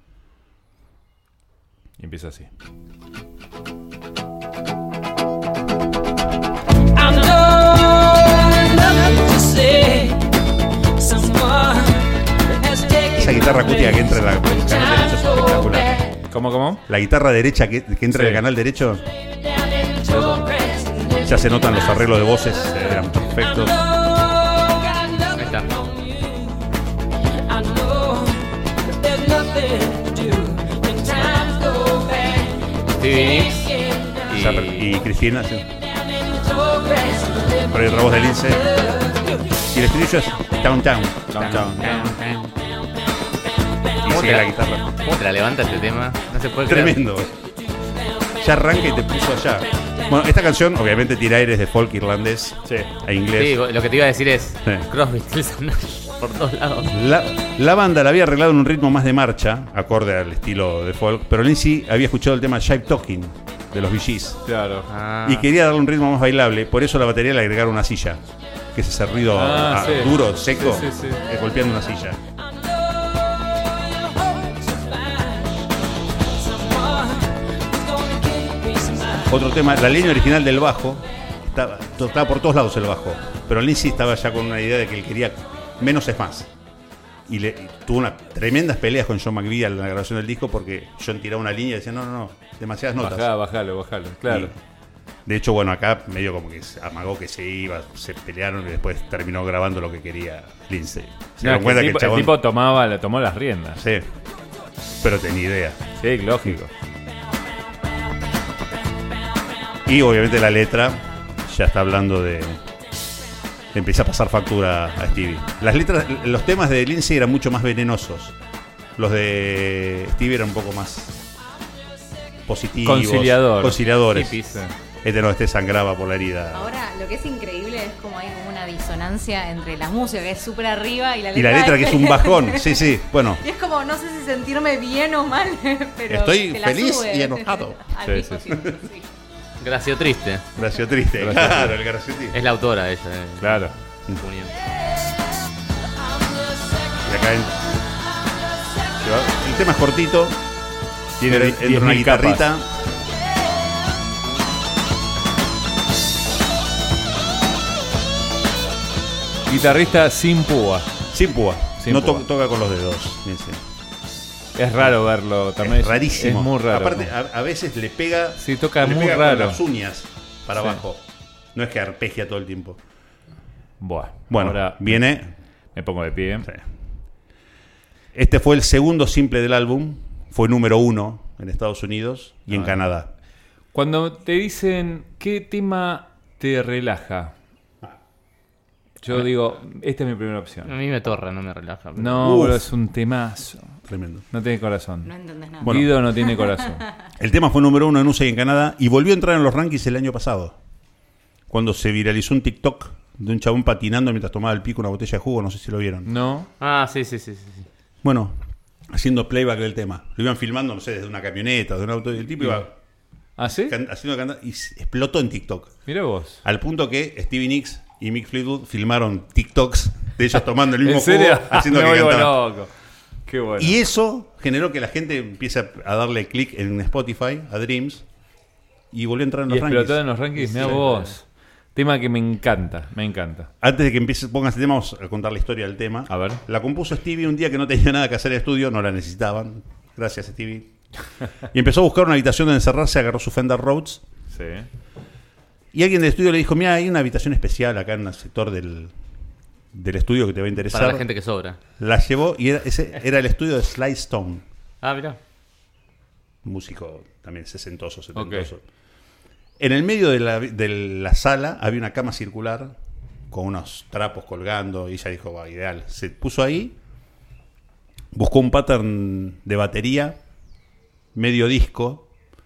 Y empieza así. Esa guitarra acústica que entra en el canal derecho es espectacular. ¿Cómo? La guitarra derecha que entra en el Sí. canal derecho, ya se notan los arreglos de voces, eran perfectos. Ahí está. Stevie Nicks Y Cristina, sí. Por ahí otra voz de Lindsay. Y el estribillo es Downtown. Y sigue la guitarra. ¿Cómo te la levanta este tema? No se puede creer. Tremendo. Ya arranca y te puso allá. Bueno, esta canción obviamente tira aires de folk irlandés e Sí, inglés. lo que te iba a decir es Sí. Crosby, Stills and Nash por todos lados. La banda la había arreglado en un ritmo más de marcha, acorde al estilo de folk, pero Lindsay había escuchado el tema Jive Talking de los Bee Gees Claro. Ah, y quería darle un ritmo más bailable, por eso a la batería le agregaron una silla, que es ese ruido Sí. duro, seco, Sí, sí, sí. golpeando una silla. Otro tema, la línea original del bajo, estaba por todos lados el bajo, pero Lindsay estaba ya con una idea de que él quería menos es más. Y tuvo unas tremendas peleas con John McVie en la grabación del disco porque John tiraba una línea y decía, no, demasiadas notas. Bajalo. Claro. De hecho, bueno, acá medio como que amagó que se iba, se pelearon y después terminó grabando lo que quería Lindsay. Se No, dieron es que cuenta el, que el tipo, chabón... el tipo tomó las riendas. Sí, pero tenía idea. Sí, lógico. Y obviamente la letra ya está hablando de... Empieza a pasar factura a Stevie. Las letras, los temas de Lindsay eran mucho más venenosos. Los de Stevie eran un poco más positivos. Conciliadores. Hippies. Este sangraba por la herida. Ahora, lo que es increíble es como hay como una disonancia entre la música, que es súper arriba, y la Y la letra que es un bajón. Sí, bueno. Y es como, no sé si sentirme bien o mal, pero estoy te la feliz sube y enojado. Al Sí, mismo sí, tiempo, sí. Gracio triste. Gracio triste. Gracio Claro, triste. el Gracio triste. Es la autora ella. Claro. Unión. Y acá el tema es cortito. Tiene Pero entra 10.000 una guitarrita. capas. Guitarrista sin púa. Sin púa. Sin no púa. toca con los dedos. Ese. Es raro verlo también. Es rarísimo. Es muy raro. Aparte, a veces le pega. Sí, toca le muy pega raro. con las uñas para Sí. abajo. No es que arpegia todo el tiempo. Buah. Bueno, Ahora viene. me pongo de pie. Sí. Este fue el segundo simple del álbum. Fue número 1 en Estados Unidos y en Canadá. Cuando te dicen qué tema te relaja, yo digo, esta es mi primera A opción. mí me torra, no me relaja. pero- No, Uf. bro, es un temazo. Tremendo. No tiene corazón. No entendés nada. Bueno. Guido no tiene corazón. El tema fue número 1 en USA y en Canadá y volvió a entrar en los rankings el año pasado. Cuando se viralizó un TikTok de un chabón patinando mientras tomaba el pico una botella de jugo, no sé si lo vieron. No. Ah, sí. Bueno, haciendo playback del tema. Lo iban filmando, no sé, desde una camioneta, de un auto, y el tipo iba ¿Ah, sí? haciendo cantar y explotó en TikTok. Mira vos. Al punto que Stevie Nicks y Mick Fleetwood filmaron TikToks de ellos tomando el mismo ¿En serio? jugo, haciendo Me que vuelvo cantaban. loco. Qué bueno. Y eso generó que la gente empiece a darle clic en Spotify, a Dreams, y volvió a entrar en Y los rankings. explotó en los rankings. Mira Sí. vos. Tema que me encanta. Me encanta. Antes de que pongan este tema, vamos a contar la historia del tema. A ver. La compuso Stevie un día que no tenía nada que hacer en el estudio, no la necesitaban. Gracias, Stevie. Y empezó a buscar una habitación donde encerrarse, agarró su Fender Rhodes. Sí. Y alguien del estudio le dijo, mira, hay una habitación especial acá en el sector del estudio que te va a interesar. Para la gente que sobra. La llevó y ese era el estudio de Sly Stone, Ah, mirá. músico también sesentoso. En el medio de la sala había una cama circular con unos trapos colgando y ella dijo, va, ideal. Se puso ahí, buscó un pattern de batería, medio disco,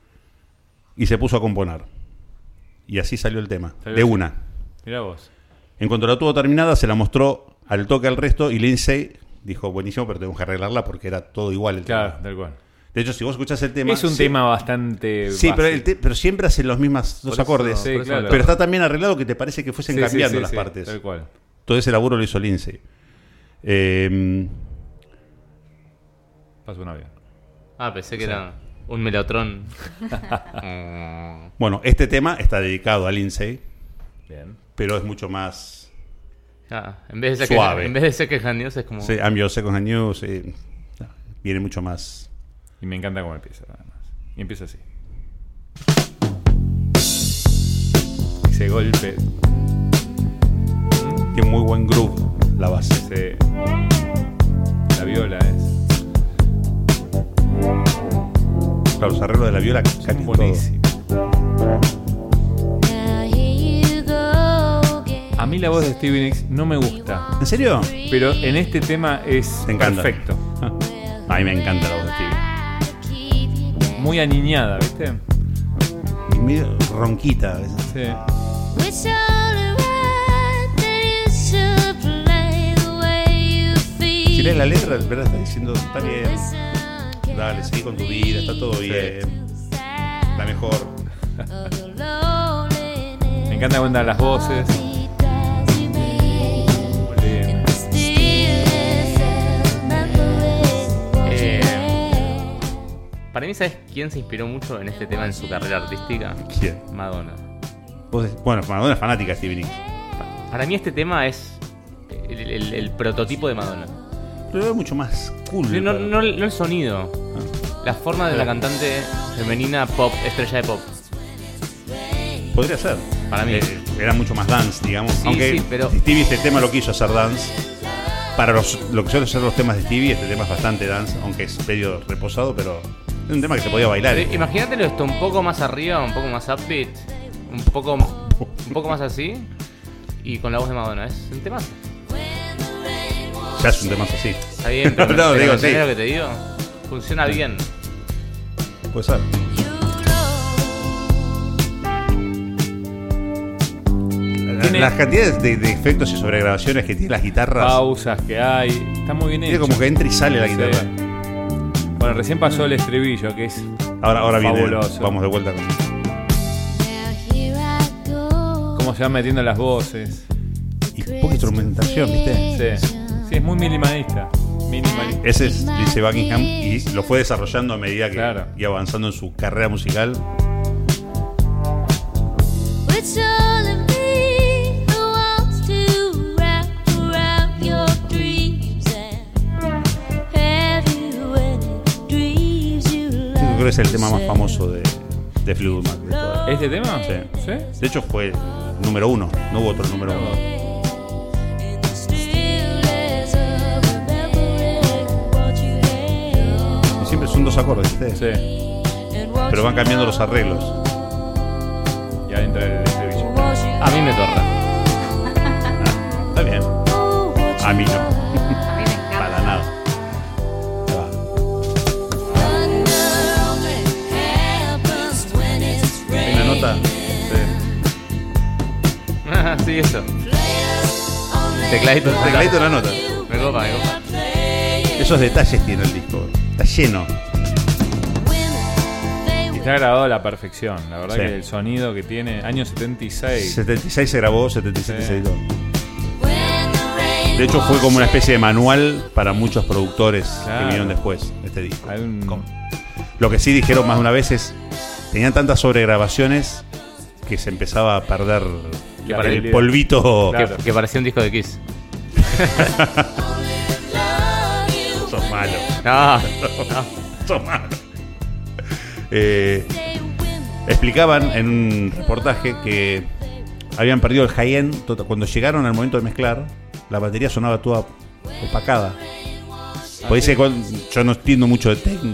y se puso a componer. Y así salió el tema, Salió de así. una. Mira vos. En cuanto la tuvo terminada, se la mostró al toque al resto y Lindsay dijo, buenísimo, pero tengo que arreglarla porque era todo igual el Claro, tema. tal cual. De hecho, si vos escuchás el tema... Es un sí- tema bastante. Sí, pero, básico. pero siempre hacen los mismos dos Por eso- acordes. sí, claro. Pero está también arreglado que te parece que fuesen Sí, sí, cambiando sí, las sí, partes. Tal cual. Todo ese laburo lo hizo Lindsay. Pasó un avión. Ah, pensé que era un melotrón. Bueno, este tema está dedicado a Lindsay, Bien. pero es mucho más... Ah, en vez de ser Suave. Que, en vez de ser que News es como. Sí, I'm Your Second Hand News. Viene mucho más... Y me encanta cómo empieza, además. Y empieza así. Ese golpe. Tiene muy buen groove la base. La viola es. Claro, los arreglos de la viola cambian todo. Buenísimo. A mí la voz de Stevie Nicks no me gusta. ¿En serio? Pero en este tema es Te encanta. perfecto. A mí me encanta la voz de Stevie. Muy aniñada, ¿viste? Y medio ronquita a veces. Sí. Si lees la letra, ¿verdad? Está diciendo, está bien. Dale, seguí con tu vida, está todo bien. La mejor. Me encanta cuando las voces. Muy bien. Para mí, ¿sabes quién se inspiró mucho en este tema en su carrera artística? ¿Quién? Madonna. Bueno, Madonna es fanática de Stevie Nicks. Para mí este tema es el prototipo de Madonna. Pero es mucho más cool. No el sonido. La forma de la cantante femenina pop, estrella de pop. Podría ser. Para mí. Era mucho más dance, digamos. Sí, Aunque sí, pero- Stevie este tema lo quiso hacer dance. Para lo que suelen ser los temas de Stevie, este tema es bastante dance, aunque es medio reposado, pero es un tema que se podía bailar. Imagínatelo esto un poco más arriba, un poco más upbeat, un poco más así, y con la voz de Madonna. Es un tema. Ya es un tema así. Está bien, pero No, digo, ¿entendés sí. lo que te digo? Funciona bien. Puede ser. Las cantidades de efectos y sobregrabaciones que tienen las guitarras. Pausas que hay. Está muy bien Tiene hecho. como que entra y sale la guitarra. Sí. Bueno, recién pasó el estrbillo, que es Ahora viene. fabuloso. Vamos de vuelta con. Cómo se van metiendo las voces. Y poca instrumentación, ¿viste? Sí, sí, es muy minimalista. Minimalista. Ese es Lindsey Buckingham y lo fue desarrollando a medida que Claro. iba avanzando en su carrera musical. Creo que es el tema más famoso de Fleetwood Mac. De toda. ¿Este tema? Sí. ¿Sí? De hecho fue número 1, no hubo otro número 1. Y siempre son 2 acordes, ¿viste? Sí. Pero van cambiando los arreglos. Y ahí entra el estribillo. A mí me torra. Está bien. A mí no. A mí me encanta. Para nada. Ahí va. ¿Hay una nota? Sí. Sí, eso. Tecladito. Tecladito en la nota. Me copa. Esos detalles tiene el disco. Está lleno. Y está grabado a la perfección. La verdad Sí. que el sonido que tiene. Año 76. 76 se grabó, 77 Sí. se editó. De hecho fue como una especie de manual para muchos productores que Claro. vinieron después, este disco. Hay un. Lo que sí dijeron más de una vez es, tenían tantas sobregrabaciones que se empezaba a perder La el realidad. polvito. Claro. Que parecía un disco de Kiss. Sos malo, No. sos malo. Explicaban en un reportaje que habían perdido el high-end. Cuando llegaron al momento de mezclar, la batería sonaba toda opacada. Pues dice, yo no entiendo mucho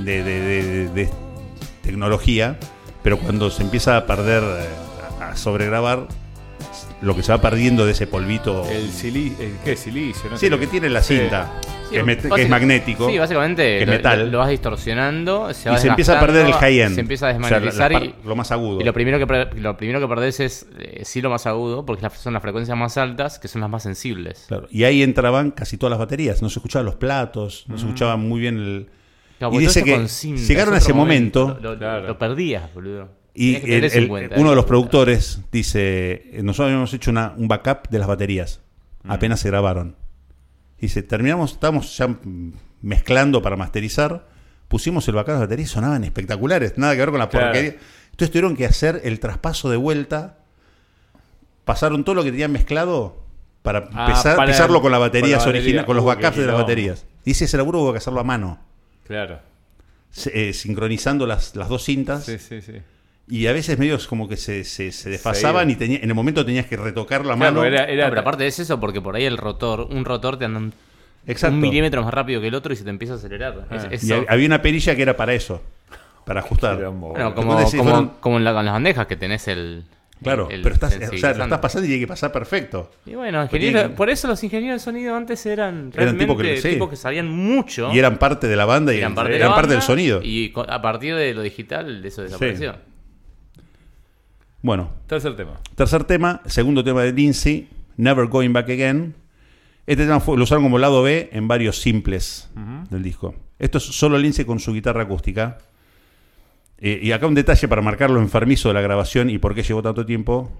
de tecnología, pero cuando se empieza a perder, a sobregrabar, lo que se va perdiendo de ese polvito. ¿Qué es silicio? No Sí, sé lo qué. que tiene la cinta, Sí, que es magnético. Sí, básicamente que es lo, metal. lo vas distorsionando, Y se empieza a perder el high-end. Se empieza a O sea, desmagnetizar lo más agudo. y lo primero que perdés es sí lo más agudo, porque son las frecuencias más altas, que son las más sensibles. Claro. Y ahí entraban casi todas las baterías. No se escuchaban los platos, no se escuchaba muy bien el. Claro, Y porque dice todo que esto con cinta, llegaron es a ese otro momento. Claro. Lo perdías, boludo. Y Tenías que tener eso en cuenta, uno de los puta. productores dice: nosotros habíamos hecho un backup de las baterías. Apenas se grabaron. Dice: estábamos ya mezclando para masterizar. Pusimos el backup de las baterías y sonaban espectaculares. Nada que ver con la Claro. porquería. Entonces tuvieron que hacer el traspaso de vuelta. Pasaron todo lo que tenían mezclado para pisarlo con la batería original, con los backups de las baterías. Dice: ese laburo hubo que hacerlo a mano, Claro. sincronizando las 2 cintas. Sí, sí, sí. Y a veces medios como que se desfasaban y en el momento tenías que retocar la Claro, mano. era No, pero aparte es eso, porque por ahí un rotor te anda Exacto. un milímetro más rápido que el otro y se te empieza a acelerar. Es Y eso. había una perilla que era para eso, para ajustar. Quilombo. Bueno, Como decís, fueron- como con las bandejas que tenés el. Claro, el pero lo sensibilizante. estás pasando y tiene que pasar perfecto. Y bueno, Porque- por eso los ingenieros de sonido antes eran Eran realmente tipos tipos que- que sabían mucho. Y eran parte de la banda y eran parte, eran de la parte del banda, sonido. Y a partir de lo digital, eso desapareció. Bueno, Tercer tema. tercer tema, segundo tema de Lindsey, Never Going Back Again. Este tema lo usaron como lado B en varios simples del disco. Esto es solo Lindsey con su guitarra acústica. Y acá un detalle para marcar lo enfermizo de la grabación y por qué llevó tanto tiempo.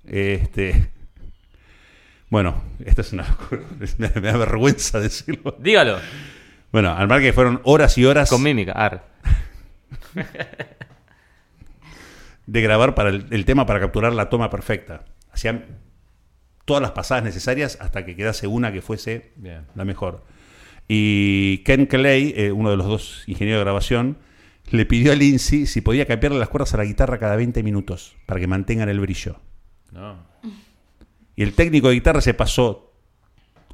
Bueno, esto es una locura. Me da vergüenza decirlo. Dígalo, Bueno, al mar que fueron horas y horas con mímica. de grabar para el tema para capturar la toma perfecta. Hacían todas las pasadas necesarias hasta que quedase una que fuese Bien. la mejor. Y Ken Kelly, uno de los 2 ingenieros de grabación, le pidió a Lindsey si podía cambiarle las cuerdas a la guitarra cada 20 minutos para que mantengan el brillo. No. Y el técnico de guitarra se pasó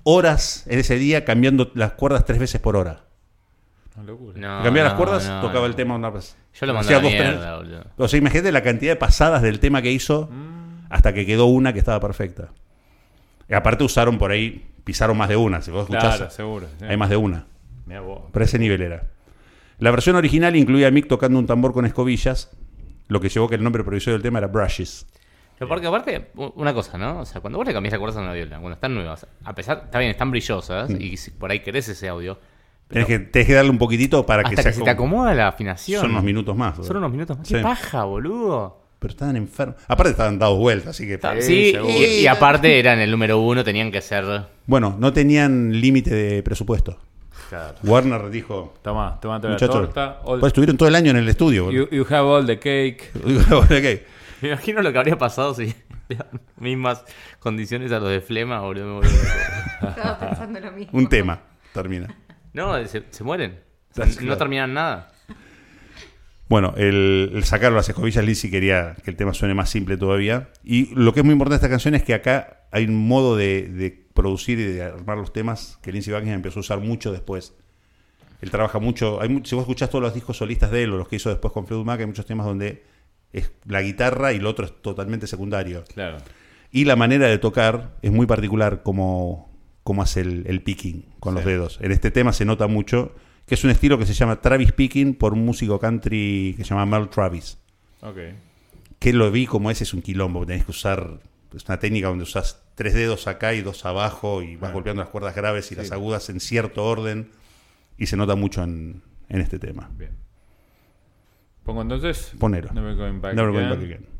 horas en ese día cambiando las cuerdas 3 veces por hora. Una locura. No, Cambiaba las no, cuerdas, no, tocaba no. el tema una vez. Yo lo mandé Hacía a la 2, 3. mierda, boludo. O sea, imagínate la cantidad de pasadas del tema que hizo hasta que quedó una que estaba perfecta. Y aparte usaron por ahí, pisaron más de una. Si vos escuchás, Claro, seguro. Sí. hay más de una. Mirá vos. Pero ese nivel era. La versión original incluía a Mick tocando un tambor con escobillas, lo que llevó que el nombre provisorio del tema era Brushes. Pero porque aparte, una cosa, ¿no? O sea, cuando vos le cambiás las cuerdas a una viola, cuando están nuevas, a pesar, está bien, están brillosas, y si por ahí querés ese audio, Tenés que darle un poquitito para hasta que se te acomoda la afinación. Son unos minutos más. Son unos minutos más. Sí. ¡Qué paja, boludo! Pero estaban enfermos. Aparte estaban dados vueltas, así que... Sí, seguro. y aparte eran el número 1, tenían que ser... Bueno, no tenían límite de presupuesto. Claro. Warner dijo... Toma toda la Muchachos, torta. pues estuvieron todo el año en el estudio. boludo. You have all the cake. Ok. Me imagino lo que habría pasado si las mismas condiciones a los de Flema, boludo. me volví loco. Estaba pensando lo mismo. Un tema. Termina. No, se mueren. O sea, no terminan nada. Bueno, el sacar las escobillas, Lindsay quería que el tema suene más simple todavía. Y lo que es muy importante de esta canción es que acá hay un modo de producir y de armar los temas que Lindsey Buckingham empezó a usar mucho después. Él trabaja mucho. Si vos escuchás todos los discos solistas de él o los que hizo después con Fleetwood Mac, hay muchos temas donde es la guitarra y lo otro es totalmente secundario. Claro. Y la manera de tocar es muy particular como hace el picking con los dedos. En este tema se nota mucho que es un estilo que se llama Travis Picking por un músico country que se llama Merle Travis. Ok. Que lo vi como ese es un quilombo. Tenés que usar, es una técnica donde usás 3 dedos acá y 2 abajo y vas golpeando las cuerdas graves y las agudas en cierto orden. Y se nota mucho en este tema. Bien. Pongo entonces. Ponelo. Never Going Back Never Again. Going Back Again.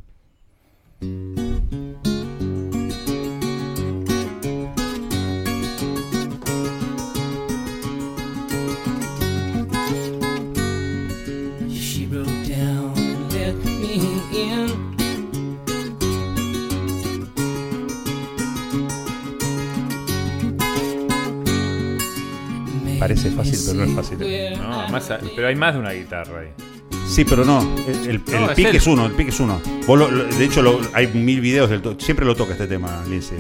She broke down and let me in. Parece fácil, pero no es fácil. No, pero hay más de una guitarra ahí. Sí, pero no. El No, es pick él. es uno. El pick es uno. De hecho, hay 1000 videos siempre lo toca este tema, Lindsay.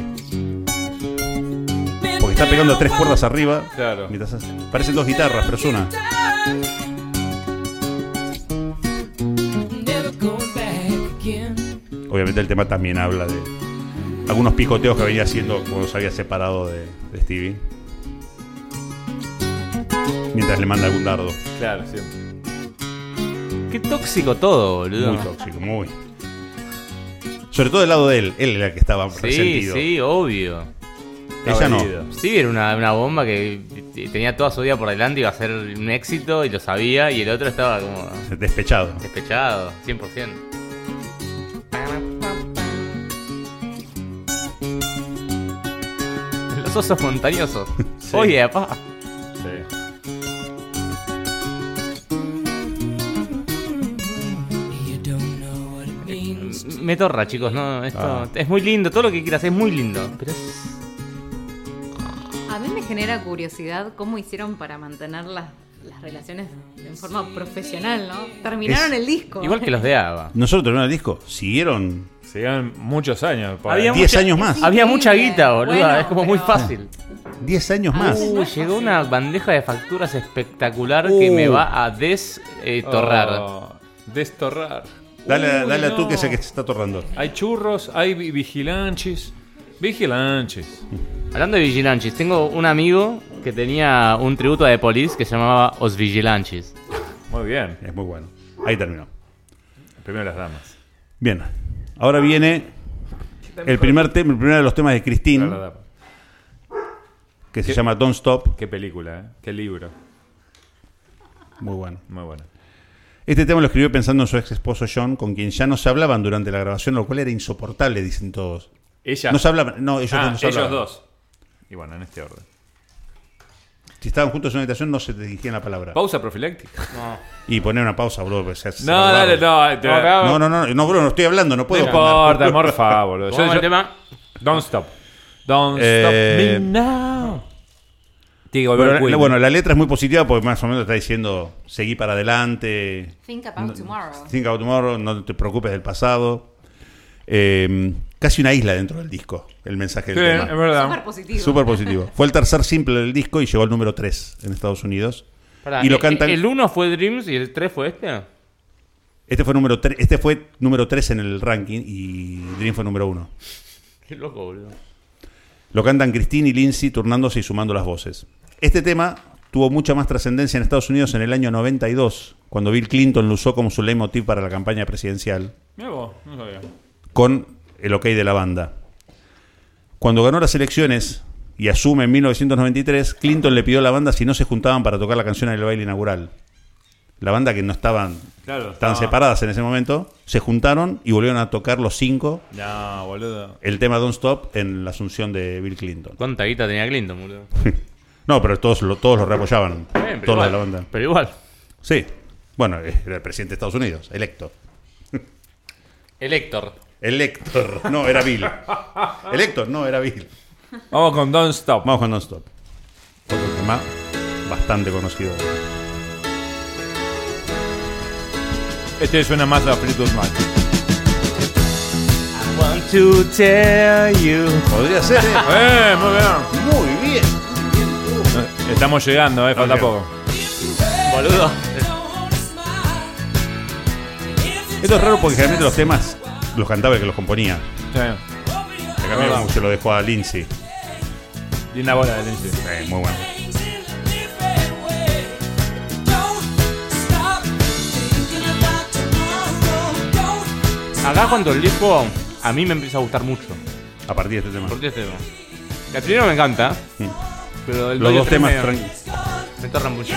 Porque está pegando 3 cuerdas arriba. Claro. Mientras parecen 2 guitarras, pero es una. Never going back again. Obviamente el tema también habla de algunos picoteos que venía haciendo cuando se había separado de Stevie. Mientras le manda algún dardo. Claro, siempre. Qué tóxico todo, boludo. Muy tóxico, muy. Sobre todo del lado de él. Él era el que estaba Sí, resentido. sí, obvio. Ella no. Sí, era una bomba que tenía toda su vida por delante, iba a ser un éxito y lo sabía, y el otro estaba como Despechado. despechado, 100%. Los osos montañosos. Sí. Oye, papá. Sí. You don't know what it means. Me torra, chicos, no, esto es muy lindo, todo lo que quieras es muy lindo, pero es... A mí me genera curiosidad cómo hicieron para mantener las relaciones en forma profesional, ¿no? Terminaron el disco. igual que los de ABBA. Nosotros terminamos el disco. Siguieron Seguían muchos años. por Había ahí. 10 años más. Había mucha Increíble. guita, boludo, Bueno, es como muy pero- fácil. 10 años más. no es Llegó fácil. una bandeja de facturas espectacular que me va a destorrar. Oh, destorrar. Dale, Uy, dale a no. tú que es el que se está torrando. Hay churros, hay vigilantes. Vigilantes. Hablando de vigilantes, tengo un amigo que tenía un tributo a The Police que se llamaba Os Vigilantes. Muy bien. Es muy bueno. Ahí terminó. Primero las damas. Bien. Ahora viene el primer de los temas de Christine, La dama. que se llama Don't Stop. Qué película, ¿eh? Qué libro. Muy bueno. Muy bueno. Este tema lo escribió pensando en su ex esposo John, con quien ya no se hablaban durante la grabación, lo cual era insoportable, dicen todos. Ella. No se hablaban. No, ellos no se ellos hablaban. dos. Y bueno, en este orden. Si estaban juntos en una habitación, no se dirigían la palabra. Pausa profiláctica. Y poner una pausa, bro. Pues, se No, dale, no. No, bro, no estoy hablando, no No puedo. importa, amor, por favor. boludo. Vamos al tema. Don't stop. Don't Eh, stop me now. Tiene que volver Bueno, Queen. bueno, la letra es muy positiva porque más o menos está diciendo seguí para adelante. Think about tomorrow. Think about tomorrow, no te preocupes del pasado. casi una isla dentro del disco, el mensaje Sí, del es tema. verdad. Súper positivo. Súper positivo. Fue el tercer simple del disco y llegó al número 3 en Estados Unidos. Pará, Y lo cantan. ¿El 1 fue Dreams y el 3 fue este? Este fue número 3 en el ranking y Dream fue número 1. Qué loco, boludo. Lo cantan Christine y Lindsay turnándose y sumando las voces. Este tema tuvo mucha más trascendencia en Estados Unidos en el año 92, cuando Bill Clinton lo usó como su leitmotiv para la campaña presidencial, Mirá vos, no sabía. con el ok de la banda. Cuando ganó las elecciones y asume en 1993, Clinton le pidió a la banda si no se juntaban para tocar la canción en el baile inaugural. La banda, que no estaban tan separadas en ese momento, se juntaron y volvieron a tocar los 5 No, boludo. el tema Don't Stop en la asunción de Bill Clinton. ¿Cuánta guita tenía Clinton, boludo? No, pero todos lo reapoyaban, Pero todos los de igual, la banda. Pero igual. Sí, bueno, era el presidente de Estados Unidos, electo. El Héctor. Elector, no, era Bill. Elector, no, era Bill. Vamos con Don't Stop. Vamos con Don't Stop. Otro tema bastante conocido. Este suena más a Fleetwood Mac. Want to tell you. Podría ser, Muy bien. Muy bien. Estamos llegando, falta Ok. poco. Boludo. Esto es raro porque generalmente los temas los cantaba el que los componía. Sí. Le cambió como se lo dejó a Lindsay. Linda bola de Lindsay. Muy bueno. Acá cuando el disco a mí me empieza a gustar mucho. A partir de este tema. ¿Por qué este tema? El primero me encanta, Mm. pero el Los y el dos tres temas me tornan mucho.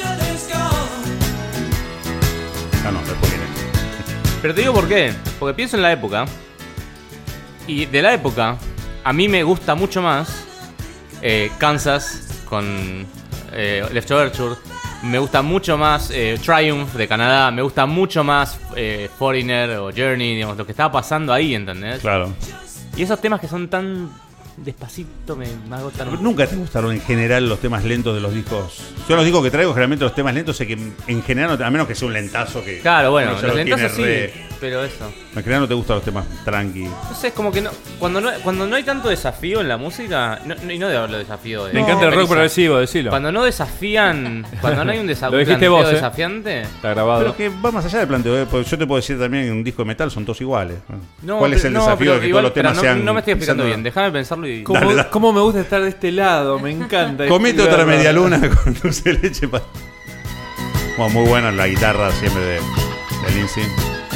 Ah, no, después viene. Pero te digo por qué. Porque pienso en la época. Y de la época, a mí me gusta mucho más Kansas con Left Overture. Me gusta mucho más Triumph de Canadá. Me gusta mucho más Foreigner o Journey, digamos, lo que estaba pasando ahí, ¿entendés? Claro. Y esos temas que son tan despacito me agotan. ¿Nunca te gustaron en general los temas lentos de los discos? Yo los discos que traigo, generalmente los temas lentos, sé que en general, a menos que sea un lentazo que... Claro, bueno, uno se los lo lentosos sí, tiene pero eso. En general no te gustan los temas tranqui. No sé, es como que no, cuando no hay tanto desafío en la música, y no de hablar de desafío de... Me encanta el rock Melissa. progresivo, decilo. Cuando no desafían, cuando no hay un Lo desafío dijiste vos, desafiante... Está grabado. Pero que va más allá del planteo, porque yo te puedo decir también que un disco de metal son todos iguales. No, ¿Cuál es pero- el no, desafío pero de que igual, todos los temas espera, sean... no me estoy explicando pisando- bien, déjame pensarlo y... ¿Cómo, Dale, dale. cómo me gusta estar de este lado? Me encanta. Comete este otra lado. media luna con dulce de leche. Bueno, muy buena la guitarra siempre de Lindsay.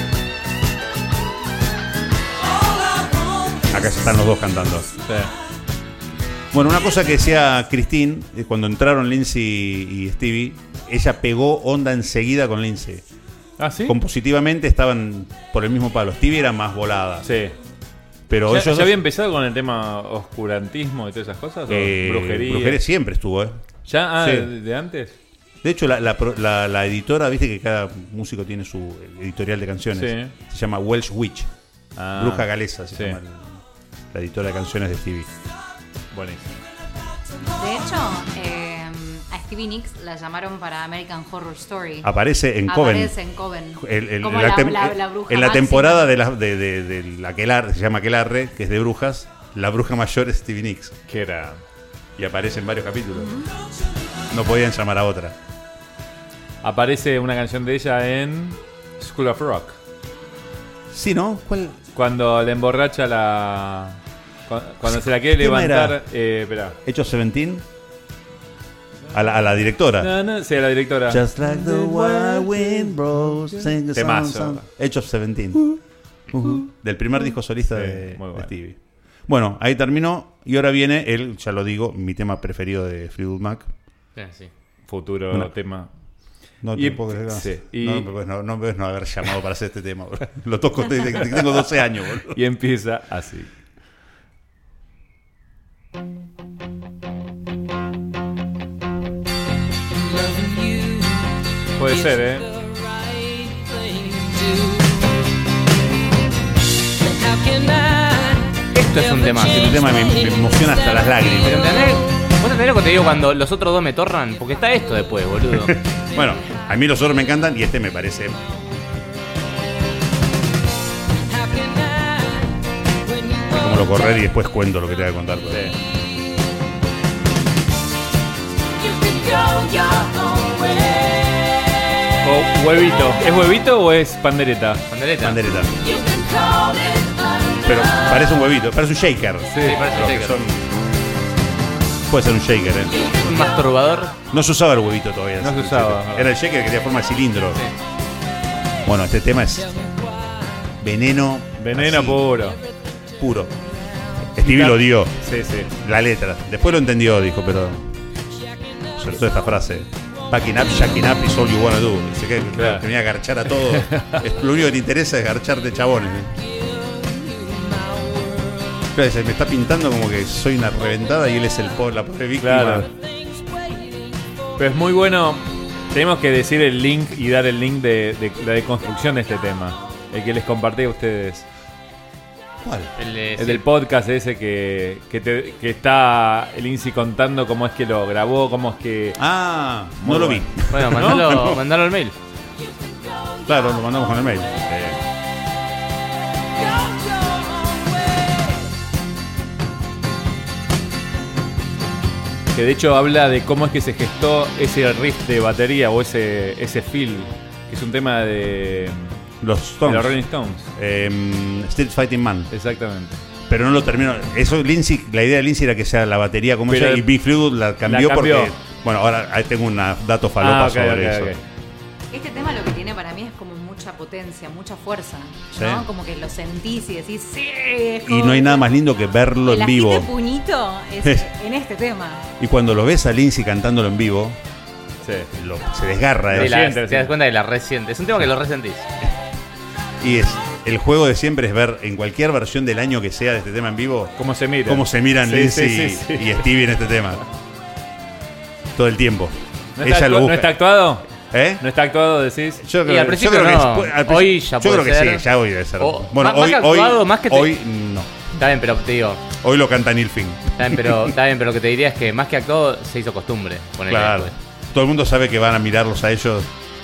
Acá están los dos cantando. Sí. Bueno, una cosa que decía Christine, cuando entraron Lindsay y Stevie, ella pegó onda enseguida con Lindsay. ¿Ah, sí? Compositivamente estaban por el mismo palo. Stevie era más volada. Sí. Pero ¿Ya, ellos ya dos- había empezado con el tema oscurantismo y todas esas cosas? ¿O brujería? Brujería siempre estuvo, ¿eh? ¿Ya? Sí. ¿De antes? De hecho, la editora, viste que cada músico tiene su editorial de canciones. Sí. Se llama Welsh Witch. Ah, Bruja galesa se sí. llama la editora de canciones de Stevie. Buenísimo. De hecho, a Stevie Nicks la llamaron para American Horror Story. Aparece en Coven. Aparece en Coven. en Como la la, tem- la bruja en la máxima. temporada de la Aquelarre, se llama Aquelarre, que es de brujas, la bruja mayor es Stevie Nicks. Que era... Y aparece en varios capítulos. No podían llamar a otra. Aparece una canción de ella en School of Rock. Sí, ¿no? ¿Cuál? Cuando le emborracha la... Cuando se la quiere ¿Qué tema levantar... era? Espera. Hechos 17. A la directora. No, no, sí, la directora. Just like the wild wind blows, sing a Temazo. song. Hechos 17. Del primer disco solista Sí, de muy bueno. Stevie. Bueno, ahí terminó. Y ahora viene ya lo digo, mi tema preferido de Fleetwood Mac. Sí. Futuro Bueno. tema. No Y- te puedo creer. sí, y- No me ves no haber llamado para hacer este tema, bro. Lo toco desde que tengo 12 años, boludo. Y empieza así. Puede ser, ¿eh? Esto es un tema. Este tema me emociona hasta las lágrimas. ¿Pero entendés? ¿Vos entendés lo que te digo cuando los otros dos me torran? Porque está esto después, boludo. Bueno, a mí los otros me encantan y este me parece Dejémoslo correr y después cuento lo que te voy a contar. O huevito. ¿Es huevito o es pandereta? Pandereta. Pandereta. Pero parece un huevito, parece un shaker. Sí, parece un shaker. Puede ser un shaker, Un masturbador. No se usaba el huevito todavía. No se usaba. Era el shaker que tenía forma de cilindro. Bueno, este tema es veneno. Veneno así, puro. Stevie lo dio, Sí. la letra. Después lo entendió, dijo, pero sobre todo esta frase. Packing up, shacking up is all you wanna do. Dice que Claro. venía a garchar a todo. Lo único que te interesa es garcharte chabones. Pero dice, me está pintando como que soy una reventada y él es la pobre víctima. Claro. Pero es muy bueno. Tenemos que decir el link y dar el link de la deconstrucción de este tema. El que les compartí a ustedes. ¿Cuál? El del podcast ese que está el Lindsay contando cómo es que lo grabó, cómo es que... Ah, Muy no lo bueno. vi. Bueno, mandalo al mail. Claro, lo mandamos con el mail. Que de hecho habla de cómo es que se gestó ese riff de batería o ese feel, que es un tema de Los los Stones. Rolling Stones. Street Fighting Man. Exactamente. Pero no lo terminó. Eso, Lindsay, la idea de Lindsay era que sea la batería como Pero ella, y Big Fleetwood la cambió porque. Bueno, ahora ahí tengo un dato falopa ok, sobre ok, eso. ok. Este tema lo que tiene para mí es como mucha potencia, mucha fuerza, Sí. ¿no? Como que lo sentís y decís, sí. es Y como no hay nada más lindo que verlo el en vivo. agite puñito es en este tema. Y cuando lo ves a Lindsay cantándolo en vivo, Sí. se desgarra. Te sientes, das sí. cuenta de la reciente. Es un tema que lo resentís. Y es el juego de siempre es ver en cualquier versión del año que sea de este tema en vivo ¿Cómo se mira? cómo se miran Sí, Lindsay sí, sí. y Stevie en este tema. Todo el tiempo. ¿No Ella está, lo busca. ¿No está actuado? ¿Eh? ¿No está actuado, decís? Yo Y al principio no. Hoy ya yo creo puede que ser. sí, ya hoy debe ser. O- Bueno, más hoy, que actuado, más que te- hoy no. Está bien, pero te digo. Hoy lo canta Neil Finn. Está bien, pero lo que te diría es que más que actuado se hizo costumbre. Ponele, Claro. pues. Todo el mundo sabe que van a mirarlos a ellos.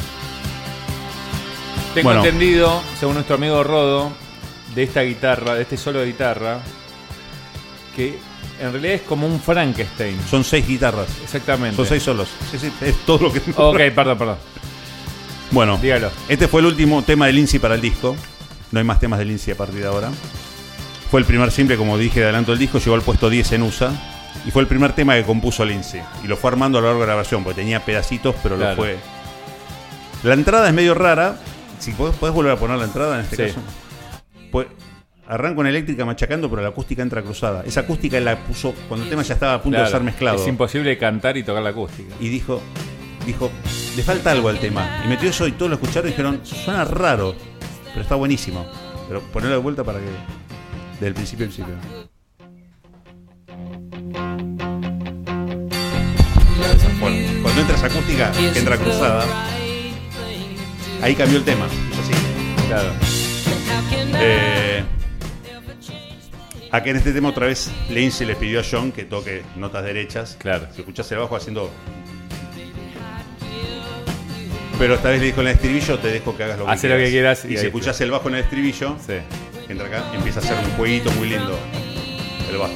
Tengo Bueno. entendido, según nuestro amigo Rodo, de esta guitarra, de este solo de guitarra, que en realidad es como un Frankenstein. Son 6 guitarras. Exactamente. Son 6 solos. Sí, es todo lo que. Ok, perdón. Bueno, Dígalo. este fue el último tema de Lindsay para el disco. No hay más temas de Lindsay a partir de ahora. Fue el primer simple, como dije, de adelanto del disco. Llegó al puesto 10 en USA. Y fue el primer tema que compuso Lindsay. Y lo fue armando a lo largo de la grabación, porque tenía pedacitos, pero Claro. lo fue. La entrada es medio rara. Si podés volver a poner la entrada en este Sí. caso. Pues arranco en eléctrica machacando, pero la acústica entra cruzada. Esa acústica él la puso cuando el tema ya estaba a punto de Claro, ser mezclado. Es imposible cantar y tocar la acústica. Y dijo, le falta algo al tema. Y metió eso y todos lo escucharon y dijeron, suena raro, pero está buenísimo. Pero ponerlo de vuelta para que, desde el principio al principio. Bueno, cuando entra esa acústica, que entra cruzada, ahí cambió el tema. Hizo así. Claro. Acá en este tema otra vez Lindsay le pidió a John que toque notas derechas. Claro. Si escuchás el bajo haciendo... Pero esta vez le dijo en el estribillo, te dejo que hagas lo que Hacé lo que quieras Y, y si ahí escuchás el bajo en el estribillo, Sí. entra acá y empieza a hacer un jueguito muy lindo. El bajo.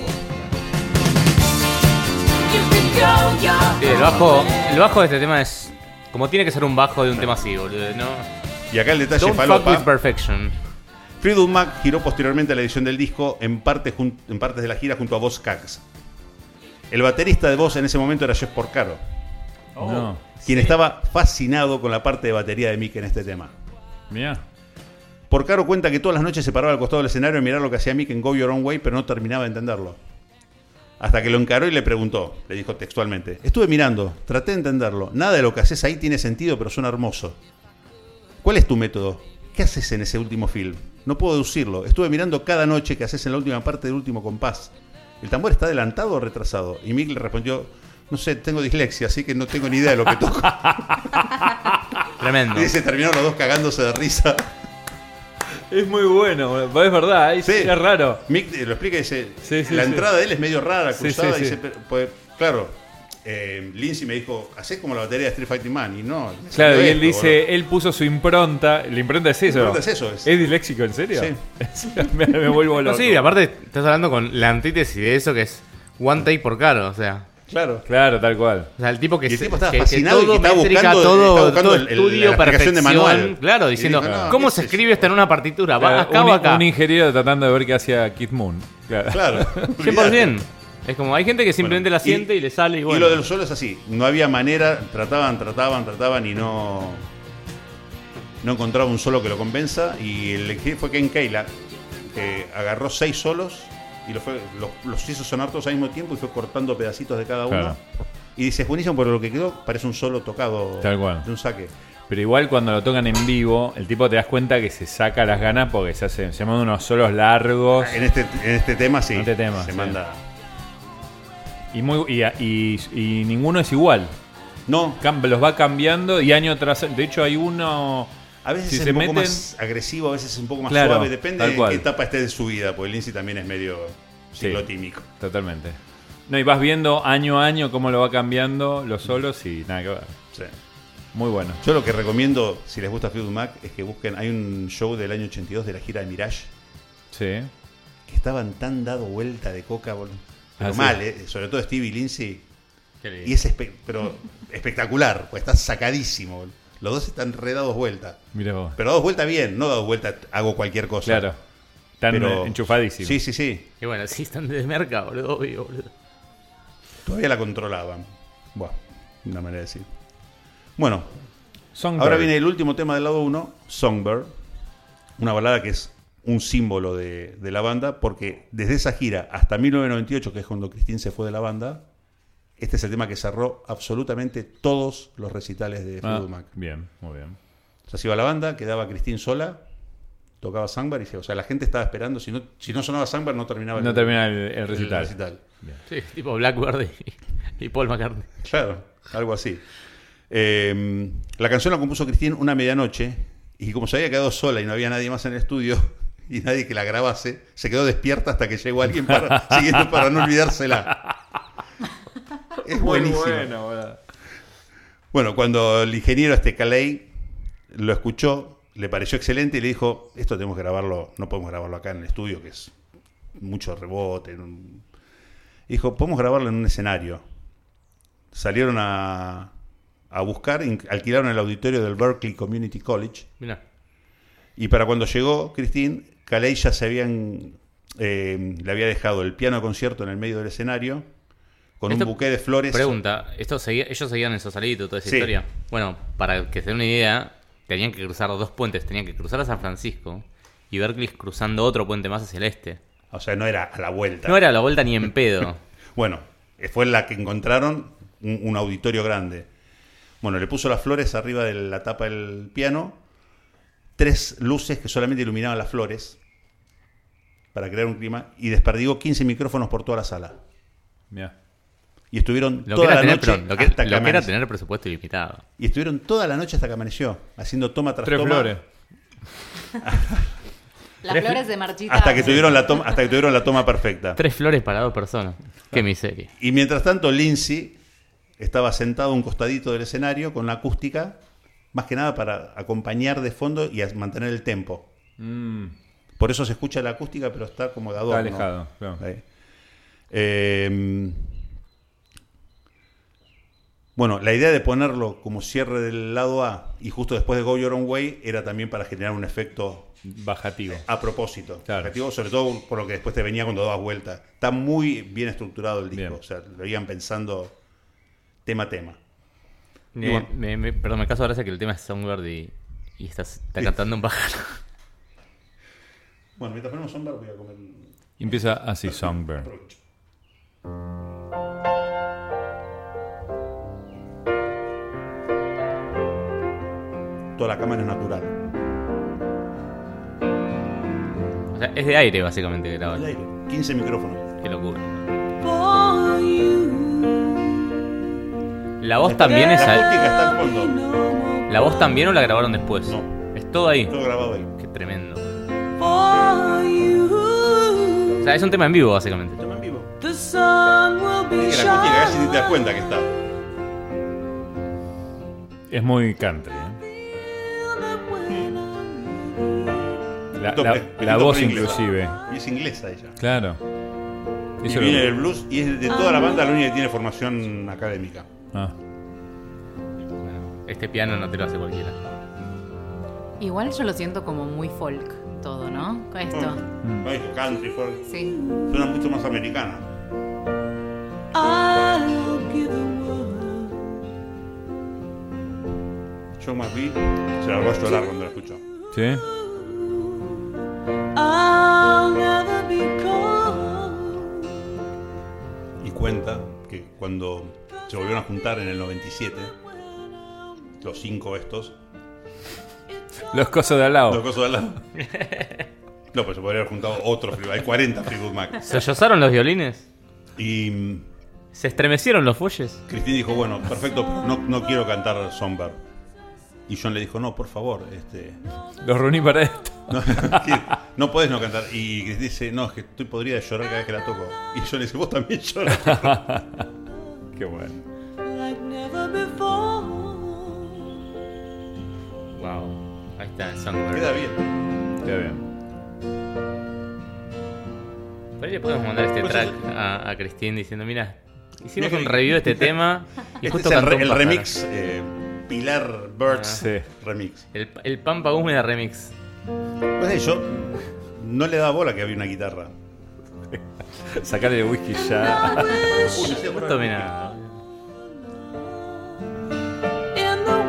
Sí, el bajo de este tema es como tiene que ser un bajo de un tema así, boludo, ¿no? Y acá el detalle Don't fuck falopa. with perfection. Fleetwood Mac giró posteriormente a la edición del disco en partes de la gira junto a Boz Scaggs. El baterista de Boz en ese momento era Jeff Porcaro, No. quien estaba fascinado con la parte de batería de Mick en este tema. Mirá. Porcaro cuenta que todas las noches se paraba al costado del escenario a mirar lo que hacía Mick en Go Your Own Way, pero no terminaba de entenderlo. Hasta que lo encaró y le preguntó, le dijo textualmente: estuve mirando, traté de entenderlo, nada de lo que haces ahí tiene sentido, pero suena hermoso. ¿Cuál es tu método? ¿Qué haces en ese último film? No puedo deducirlo. Estuve mirando cada noche que haces en la última parte del último compás. ¿El tambor está adelantado o retrasado? Y Mick le respondió: no sé, tengo dislexia, así que no tengo ni idea de lo que toco. Tremendo. Y se terminaron los dos cagándose de risa. Es muy bueno, es verdad, es, Sí. es raro. Mick lo explica y dice, Sí, sí, la sí. entrada de él es medio rara, Sí, cruzada, sí, y sí. dice, pues, claro, Lindsay me dijo, hacés como la batería de Street Fighting Man. Y no. Claro, y él esto, dice, boludo. él puso su impronta. La impronta es eso. La impronta es eso, es. ¿Es disléxico, en serio? Sí. me vuelvo No, loco. sí, aparte estás hablando con la antítesis de eso que es one take por caro, o sea. Claro. Claro, tal cual. O sea, el tipo que Y el se- tipo estaba que fascinado y todo que estaba métrica, buscando- todo, estaba buscando todo el- estudio, la explicación de perfección, manual. claro, Y diciendo, dijo, no, ¿cómo qué se sé escribe esto en una partitura? ¿Va Claro, acá o acá? un ingeniero tratando de ver qué hacía Kid Moon. Claro. Claro. 100%. Es como, hay gente que simplemente Bueno, la siente y le sale y bueno. Y lo del solo es así. No había manera. Trataban y no encontraba un solo que lo convenza. Y el elegido fue Ken Kayla, que agarró 6 solos y los hizo sonar todos al mismo tiempo y fue cortando pedacitos de cada uno. Claro. Y dice, es buenísimo, pero lo que quedó parece un solo tocado Tal cual. de un saque. Pero igual cuando lo tocan en vivo, el tipo te das cuenta que se saca las ganas porque se manda unos solos largos. En este tema sí. En este tema, se sí. manda. Y ninguno es igual. No, Los va cambiando y año tras año. De hecho, hay uno. a veces Si es se un poco meten- más agresivo, a veces es un poco más Claro, suave. Depende tal de cual. qué etapa esté de su vida, porque Lindsay también es medio ciclotímico. Totalmente. No, y vas viendo año a año cómo lo va cambiando los solos y nada que ver. Sí. Muy bueno. Yo lo que recomiendo, si les gusta Fleetwood Mac, es que busquen. Hay un show del año 82 de la gira de Mirage Sí. que estaban tan dado vuelta de coca, boludo. Pero Ah, sí. mal, sobre todo Stevie y Lindsay. Qué lindo. Y es pero espectacular, pues está sacadísimo, boludo. Los dos están re dados vuelta. Mira vos. Pero dados vuelta bien, no dados vuelta hago cualquier cosa. Claro. Están Pero- enchufadísimos. Sí, sí, sí. Y bueno, sí están de merca, boludo, obvio, boludo. Todavía la controlaban. Buah, una manera de decir. Bueno, Songbird. ahora viene el último tema del lado 1, Songbird. Una balada que es un símbolo de la banda, porque desde esa gira hasta 1998, que es cuando Christine se fue de la banda, este es el tema que cerró absolutamente todos los recitales de Ah, Fleetwood Mac. bien, muy bien. O sea, se iba la banda, quedaba Christine sola, tocaba Songbird, y o sea, la gente estaba esperando. Si no sonaba Songbird, no terminaba No termina el recital. Sí, tipo Blackbird y Paul McCartney. Claro, algo así. La canción la compuso Christine una medianoche, y como se había quedado sola y no había nadie más en el estudio y nadie que la grabase, se quedó despierta hasta que llegó alguien siguiendo para no olvidársela. Es buenísimo. Bueno, cuando el ingeniero Calais lo escuchó, le pareció excelente y le dijo, esto tenemos que grabarlo, no podemos grabarlo acá en el estudio, que es mucho rebote. Dijo, podemos grabarlo en un escenario. Salieron a buscar, alquilaron el auditorio del Berklee Community College. Mirá. Y para cuando llegó Christine, Calais ya le había dejado el piano de concierto en el medio del escenario, con Esto- un buqué de flores. Pregunta, ellos seguían en Sausalito, toda esa Sí. historia. Bueno, para que se den una idea, tenían que cruzar 2 puentes. Tenían que cruzar a San Francisco y Berkeley cruzando otro puente más hacia el este. O sea, no era a la vuelta. No era la vuelta ni en pedo. Bueno, fue la que encontraron un auditorio grande. Bueno, le puso las flores arriba de la tapa del piano, 3 luces que solamente iluminaban las flores para crear un clima, y desperdigó 15 micrófonos por toda la sala. Mirá. Y estuvieron Lo que toda era la tener, noche perdón, lo que hasta que era amaneció. tener presupuesto ilimitado. Y estuvieron toda la noche hasta que amaneció, haciendo toma tras 3 toma. flores. Las flores de marchita. Hasta que tuvieron la toma perfecta. 3 flores para 2 personas. Qué miseria. Y mientras tanto, Lindsay estaba sentado a un costadito del escenario con la acústica, más que nada para acompañar de fondo y mantener el tempo. Por eso se escucha la acústica, pero está como de adorno. Está alejado. Claro. Ahí. Bueno, la idea de ponerlo como cierre del lado A y justo después de Go Your Own Way era también para generar un efecto Bajativo. a propósito. Claro. Objetivo, sobre todo por lo que después te venía cuando dabas vuelta. Está muy bien estructurado el disco. Bien. O sea, lo iban pensando tema a tema. Perdón, me caso gracia que el tema es Songbird y está cantando un pájaro. Bueno, mientras ponemos Songbird voy a comer. Y empieza así, Songbird. Aprovecho. Toda la cámara es natural. O sea, es de aire básicamente que graba. El aire, 15 micrófonos. Qué locura. La voz también es La ahí. acústica está al fondo. ¿La voz también o la grabaron después? No. Es todo ahí. Todo grabado ahí. Qué tremendo. O sea, es un tema en vivo básicamente. Tema en vivo. the sun will be Es que la acústica casi ni te das cuenta que está. Es muy country, ¿eh? La voz inclusive. Y es inglesa ella. Claro. Y Eso viene lo- del blues y es de toda la banda la única que tiene formación académica. Ah. Este piano no te lo hace cualquiera. Igual yo lo siento como muy folk todo, ¿no? Con esto. No es country, folk. Sí. Suena mucho más americana. I'll give the world. Yo más vi, se largó a llorar cuando la escuchó. ¿Sí? I'll never be cold. Y cuenta que cuando se volvieron a juntar en el 97, los 5 estos, Los cosos de al lado. los cosas de al lado. No, pues se podría haber juntado otro Fleetwood. Hay 40 Fleetwood Mac. ¿Se sollozaron los violines? Y ¿Se estremecieron los fuelles? Cristina dijo, bueno, perfecto, no quiero cantar Songbird. Y John le dijo, no, por favor, Los reuní para esto. no podés no cantar. Y Cristina dice, no, es que estoy podrida de llorar cada vez que la toco. Y John le dice, vos también lloras. Qué bueno. Like never before. Wow. Ahí está el Songbird. Queda bien. Queda bien. Por ahí le podemos mandar este Pues track a Cristina diciendo, mira, hicimos Mira un que- review de este tema y Este justo es cantó un el pájaro. remix Pilar Birds Sí. remix. El Pampa Húmeda remix. Pues yo no le daba bola que había una guitarra. Sacarle el whisky ya. Uy, no sé, No tomé nada. In the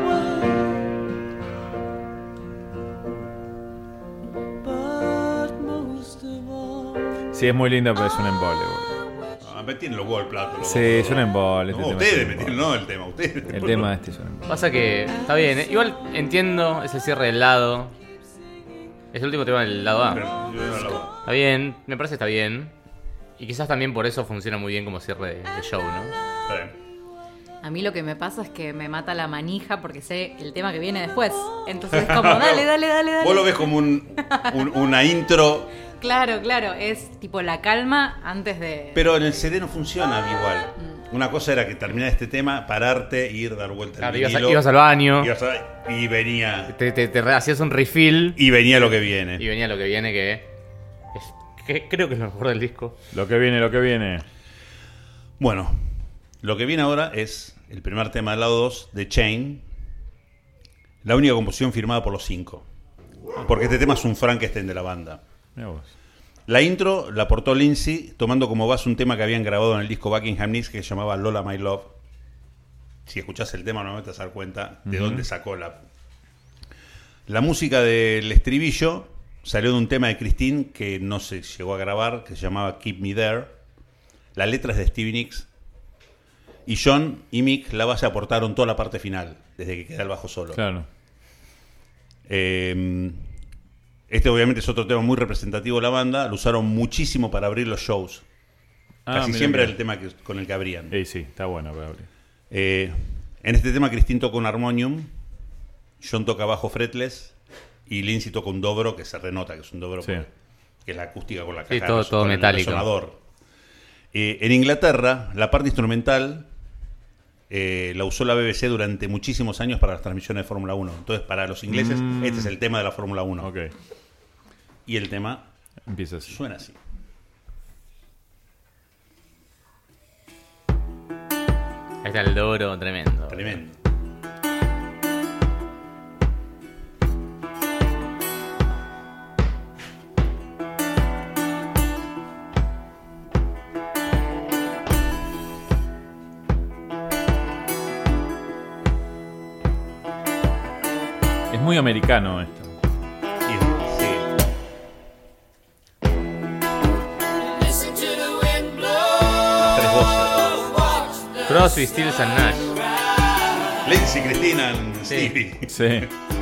world. But most of all. Sí, es muy lindo, pero es un embole, boludo. Me tienen los huevos al plato. Sí, es un embole. No, este tema ustedes es me un embole. tienen, no el tema, ustedes. El tema este es un embole. Pasa que está bien, ¿eh? Igual entiendo ese cierre del lado. Es el último tema del lado A. Está bien, me parece que está bien. Y quizás también por eso funciona muy bien como cierre de show, ¿no? Está bien. A mí lo que me pasa es que me mata la manija porque sé el tema que viene después. Entonces es como, dale. Vos lo ves como una intro, Claro, es tipo la calma antes de... pero en el CD no funciona igual. Una cosa era que terminar este tema, pararte, ir, dar vuelta al Claro, vinilo, ibas al baño, y venía te hacías un refill y venía lo que viene. y venía lo que viene que creo que es lo mejor del disco. Lo que viene. Bueno, lo que viene ahora es el primer tema del lado 2 de Chain, la única composición firmada por los 5. Porque este tema es un Frankenstein de la banda. Mirá vos. La intro la aportó Lindsay tomando como base un tema que habían grabado en el disco Buckingham Nicks que se llamaba Lola My Love. Si escuchás el tema no te vas a dar cuenta de dónde sacó la música del estribillo. Salió de un tema de Christine que no se llegó a grabar, que se llamaba Keep Me There. La letra es de Stevie Nicks. Y John y Mick, la base, aportaron toda la parte final, desde que queda el bajo solo. Claro. Este obviamente es otro tema muy representativo de la banda. Lo usaron muchísimo para abrir los shows. Casi mirá, siempre mirá. era el tema con el que abrían. Sí, está bueno para abrir. En este tema Christine toca un armonium, John toca bajo fretless y Lindsay toca un dobro que se renota que es un dobro, Sí. que es la acústica con la Sí, caja, todo con el metálico. resonador. En Inglaterra, la parte instrumental la usó la BBC durante muchísimos años para las transmisiones de Fórmula 1. Entonces, para los ingleses, este es el tema de la Fórmula 1. Ok. Y el tema Empieza así. suena así. Ahí está el dobro tremendo. Tremendo. Es muy americano esto. Sí. Listen to the wind blow. Tres voces. Crosby, Stills and Nash. Lindsay, Cristina, Sí. Stevie. Sí.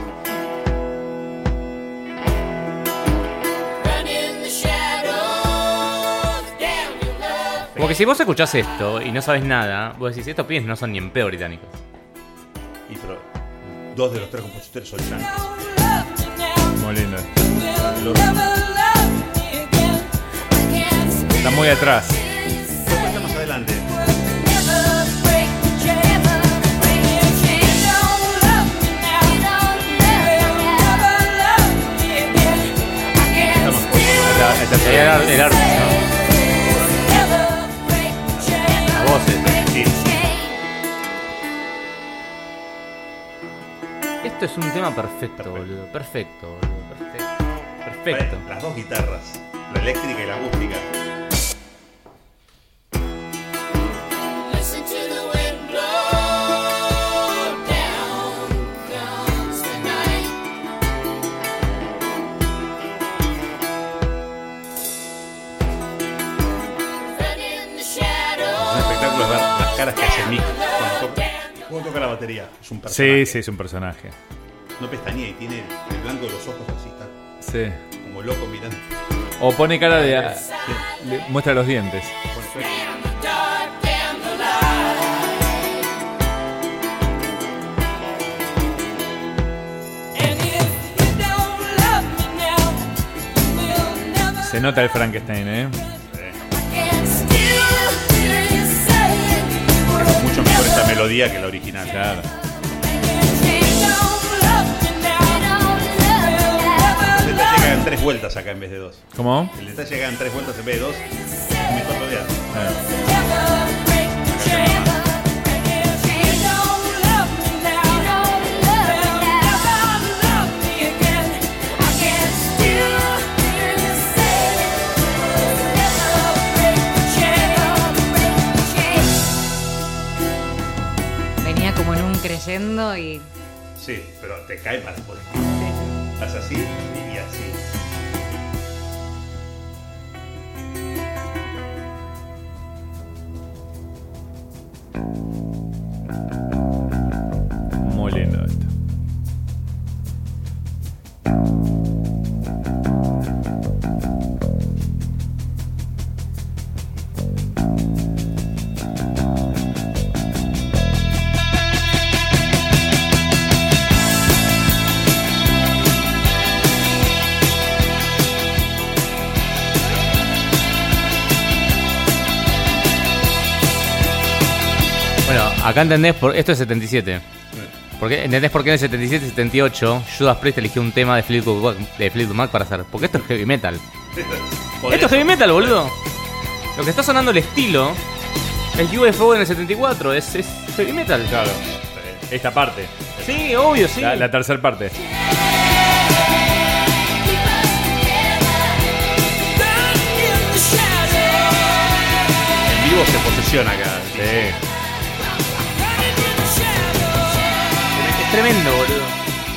Run in the shadows. Damn your love. Como que si vos escuchás esto y no sabes nada, vos decís, estos pibes no son ni en pedo británicos. Y pero 2 de los 3 compositores son yankees. Muy lindo. Está muy atrás. el arte, ¿no? Las voces. Sí. Esto es un tema perfecto, boludo. Perfecto, boludo. Perfecto. Las dos guitarras, la eléctrica y la acústica. Listen to the wind blow, down comes the night. Run in the Es shadows. un espectáculo es ver las caras que hace Mick cuando toca la batería. Es un personaje. Sí, es un personaje. No pestañea y tiene el blanco de los ojos así, está Sí. como loco mirando. O pone cara de. Muestra los dientes. Damn the dark, damn the light. And if you don't love me now, we'll never Se nota el Frankenstein, ¿eh? can still hear you say Mucho mejor esta melodía que la original. Claro. El detalle que hagan 3 vueltas acá en vez de 2. ¿Cómo? El detalle que hagan 3 vueltas en vez de 2 es mejor todavía. Venía como en un creyendo y Sí, pero te cae para después. Haz así y así. Muy lindo esto. Bueno, acá entendés esto es 77. ¿Entendés por qué en el 77 y 78 Judas Priest eligió un tema de Fleetwood Mac para hacer? Porque esto es heavy metal. Esto es heavy metal, boludo. Lo que está sonando el estilo es UFO en el 74, es heavy metal. Claro. Esta parte. Sí, obvio, sí. La tercera parte. En vivo se posesiona acá. Sí. Es tremendo, boludo.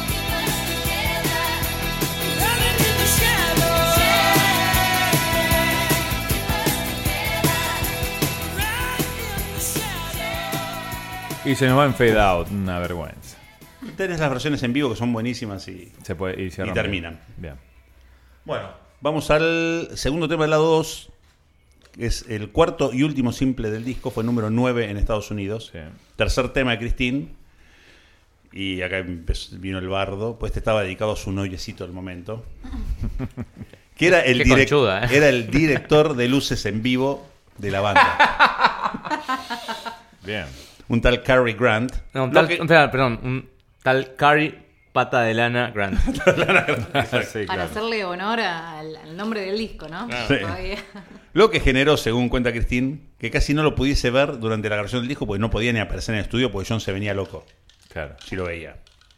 Y se nos va en fade out, una vergüenza. Tenés las versiones en vivo que son buenísimas y Se puede, y Y terminan. Bien. Bueno, vamos al segundo tema del lado 2, que es el cuarto y último simple del disco, fue número 9 en Estados Unidos. Sí. Tercer tema de Christine. Y acá vino el bardo, pues este estaba dedicado a su noviecito del momento. Que era el, Qué conchuda, ¿eh? era el director de luces en vivo de la banda. Bien. Un tal Cary Grant. No, un Lo tal, que- perdón, un tal Carrie Pata de Lana Grant. Sí, para claro. hacerle honor al nombre del disco, ¿no? Sí. Todavía. Lo que generó, según cuenta Christine, que casi no lo pudiese ver durante la grabación del disco porque no podía ni aparecer en el estudio porque John se venía loco Claro. si lo veía.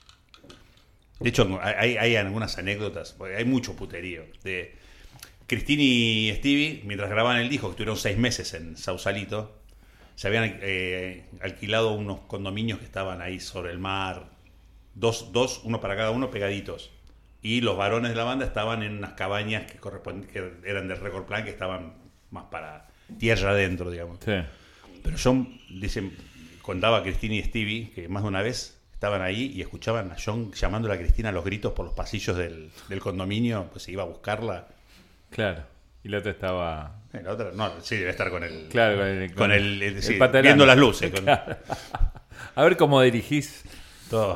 De hecho, hay algunas anécdotas, porque hay mucho puterío. De Christine y Stevie, mientras grababan el disco, que estuvieron 6 meses en Sausalito, se habían alquilado unos condominios que estaban ahí sobre el mar, dos, uno para cada uno, pegaditos. Y los varones de la banda estaban en unas cabañas que eran del Record Plan, que estaban más para tierra adentro, digamos. Sí. Pero John, contaba a Christine y Stevie que más de una vez estaban ahí y escuchaban a John llamándole a Cristina a los gritos por los pasillos del condominio, pues se iba a buscarla. Claro. Y la otra estaba. La otra, no, sí, debe estar con el. Claro, con el sí, paterano. viendo las luces. Con Claro. A ver cómo dirigís. todo.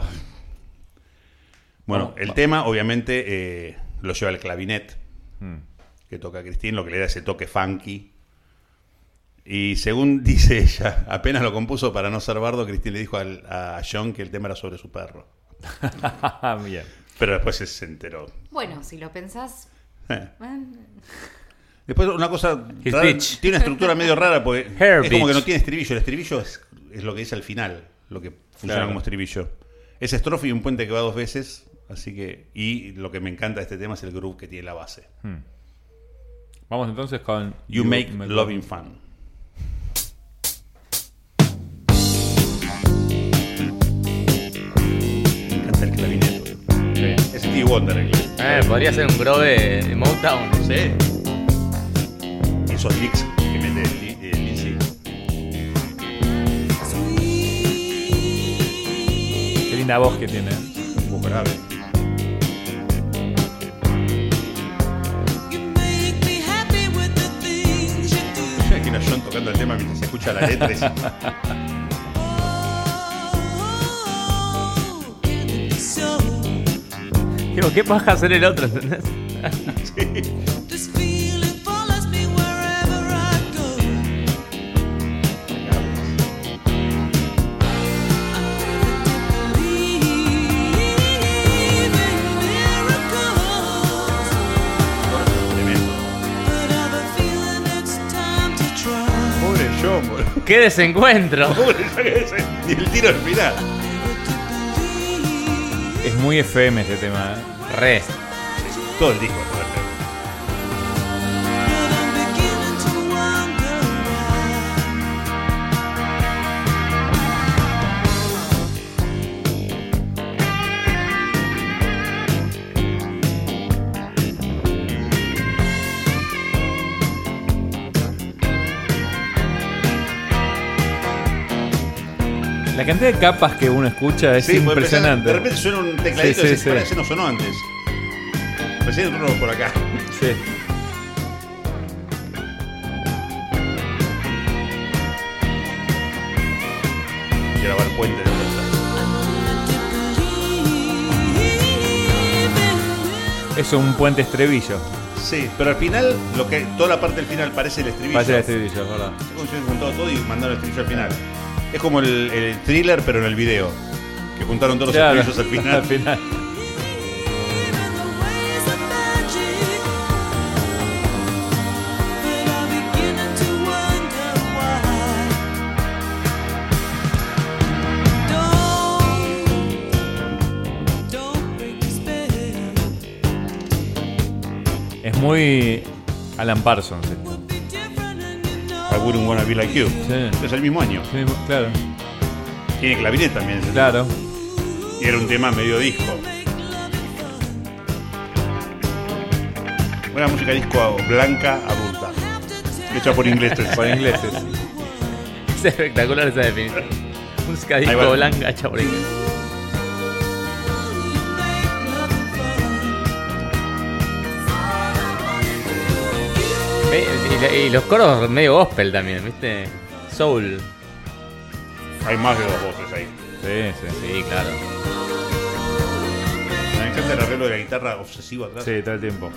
Bueno, el tema, obviamente, lo lleva el clavinet que toca Christine, lo que le da ese toque funky. Y según dice ella, apenas lo compuso para no ser bardo, Christine le dijo a John que el tema era sobre su perro. Bien. Pero después se enteró. Bueno, si lo pensás. Eh. Después una cosa His rara, bitch. tiene una estructura medio rara porque Her es como bitch. que no tiene estribillo. El estribillo es lo que dice al final, lo que funciona Claro. como estribillo. Es estrofe y un puente que va 2 veces, así que y lo que me encanta de este tema es el groove que tiene la base. Vamos entonces con You make loving fun. Me encanta el clavinete. Sí. Es Stevie Wonder el clavinete. Podría ser un grove de Motown. Sí. Esos licks que mete Lindsay. Qué linda voz que tiene. Un poco grave. Yo imagino a John tocando el tema mientras se escucha la letra. Digo, ¿qué paja hacer el otro? ¿Entendés? Pobre John, boludo. ¡Qué desencuentro! Pobre John, ni el tiro al final. Es muy FM este tema. Re. Todo el disco. ¿no? La cantidad de capas que uno escucha es Sí, porque impresionante. De repente suena un tecladito Sí, y sí, dices, sí. "Pará, ese no sonó antes. Recién entró por acá. Sí. Y grabar puente de vuelta. Es un puente estribillo. Sí, pero al final, toda la parte del final parece el estribillo. Parece el estribillo, es verdad. Es como si hubiesen juntado todo y mandaron el estribillo al final. Es como el thriller, pero en el video. Que juntaron todos Claro, los estribillos al final. al final. Es muy Alan Parsons. I wouldn't wanna be like you. Sí. Es el mismo año. Sí, claro. Tiene clarinete también. ese Claro. tema. Y era un tema medio disco. Buena música disco blanca, adulta. Hecha por ingleses. Por ingleses. Es espectacular esa definición. Música Ahí disco va. blanca hecha por inglés. Y los coros medio gospel también, ¿viste? Soul. Hay más de 2 voces ahí. Sí, sí. Sí, claro. Me encanta el arreglo de la guitarra obsesivo atrás. Sí, todo el tiempo.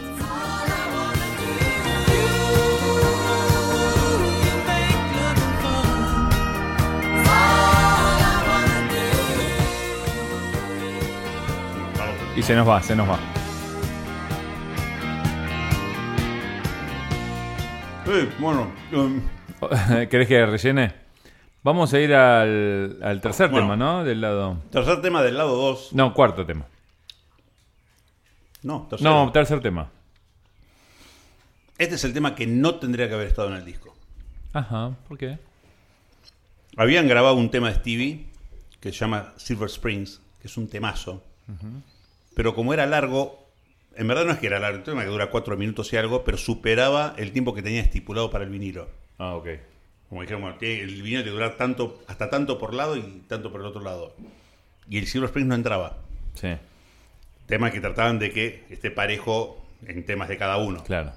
Y se nos va, se nos va. Bueno, ¿Querés que rellene? Vamos a ir al tercer Bueno. tema, ¿no? Del lado. tercer tema del lado 2. No, cuarto tema. No, tercero. No, tercer tema. Este es el tema que no tendría que haber estado en el disco. Ajá, ¿por qué? Habían grabado un tema de Stevie que se llama Silver Springs, que es un temazo. Pero como era largo, en verdad no es que era largo, un tema que dura 4 minutos y algo, pero superaba el tiempo que tenía estipulado para el vinilo. Ah, ok. Como dijeron, bueno, el vinilo tiene que durar tanto, hasta tanto por lado y tanto por el otro lado. Y el Silver Springs no entraba. Sí, Tema que trataban de que esté parejo en temas de cada uno. claro.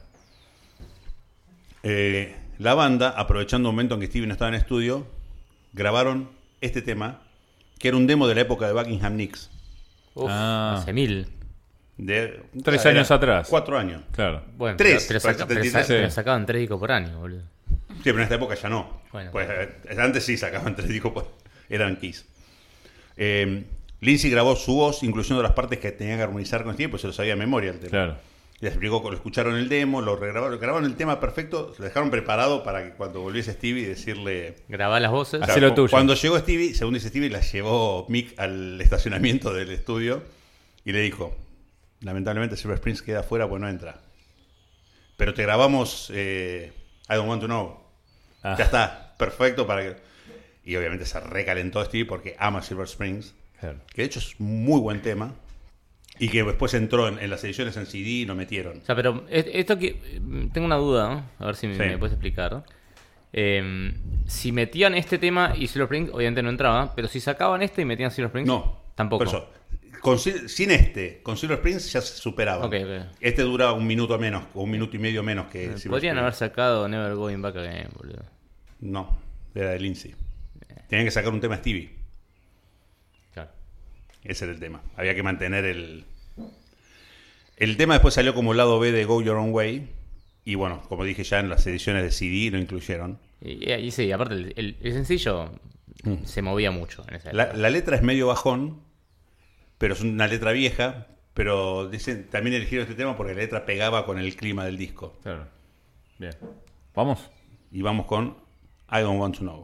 La banda, aprovechando un momento en que Stevie no estaba en estudio, grabaron este tema, que era un demo de la época de Buckingham Nicks. Uf, Ah. hace 1000. De 3 años atrás. 4 años. Claro. Bueno, Tres, pero, para 73. pero sacaban 3 discos por año, boludo. Sí, pero en esta época ya no. Bueno. Pues antes sí sacaban 3 discos, pues, eran Kiss. Lindsay grabó su voz, incluyendo las partes que tenía que armonizar con Stevie, pues se lo sabía de memoria el tema. Claro. Les explicó, lo escucharon el demo, lo grabaron el tema perfecto, lo dejaron preparado para que cuando volviese Stevie decirle... Grabá las voces. Hacé lo tuyo. Cuando llegó Stevie, según dice Stevie, la llevó Mick al estacionamiento del estudio y le dijo, lamentablemente Silver Springs queda afuera, pues no entra. Pero te grabamos I Don't Want to Know. Ah. Ya está, perfecto para que... Y obviamente se recalentó Stevie porque ama Silver Springs, Claro. que de hecho es un muy buen tema. Y que después entró en las ediciones en CD y lo metieron. O sea, pero esto que... Tengo una duda, ¿no? A ver si Sí. me puedes explicar. Si metían este tema y Silver Springs, obviamente no entraba, pero si sacaban este y metían Silver Springs, No, tampoco. por eso, con Silver Springs ya se superaba. Ok, ok. Este dura un minuto menos, o un minuto y medio menos que Silver Podrían haber Springs. sacado Never Going Back Again, boludo. No, era de Lindsay. Tenían que sacar un tema Stevie. Claro. Ese era el tema. Había que mantener el... El tema después salió como lado B de Go Your Own Way. Y bueno, como dije ya en las ediciones de CD lo incluyeron. Y sí, aparte el sencillo se movía mucho en esa época. La letra es medio bajón, pero es una letra vieja. Pero dicen, también eligieron este tema porque la letra pegaba con el clima del disco. Claro. Bien. ¿Vamos? Y vamos con I Don't Want to Know.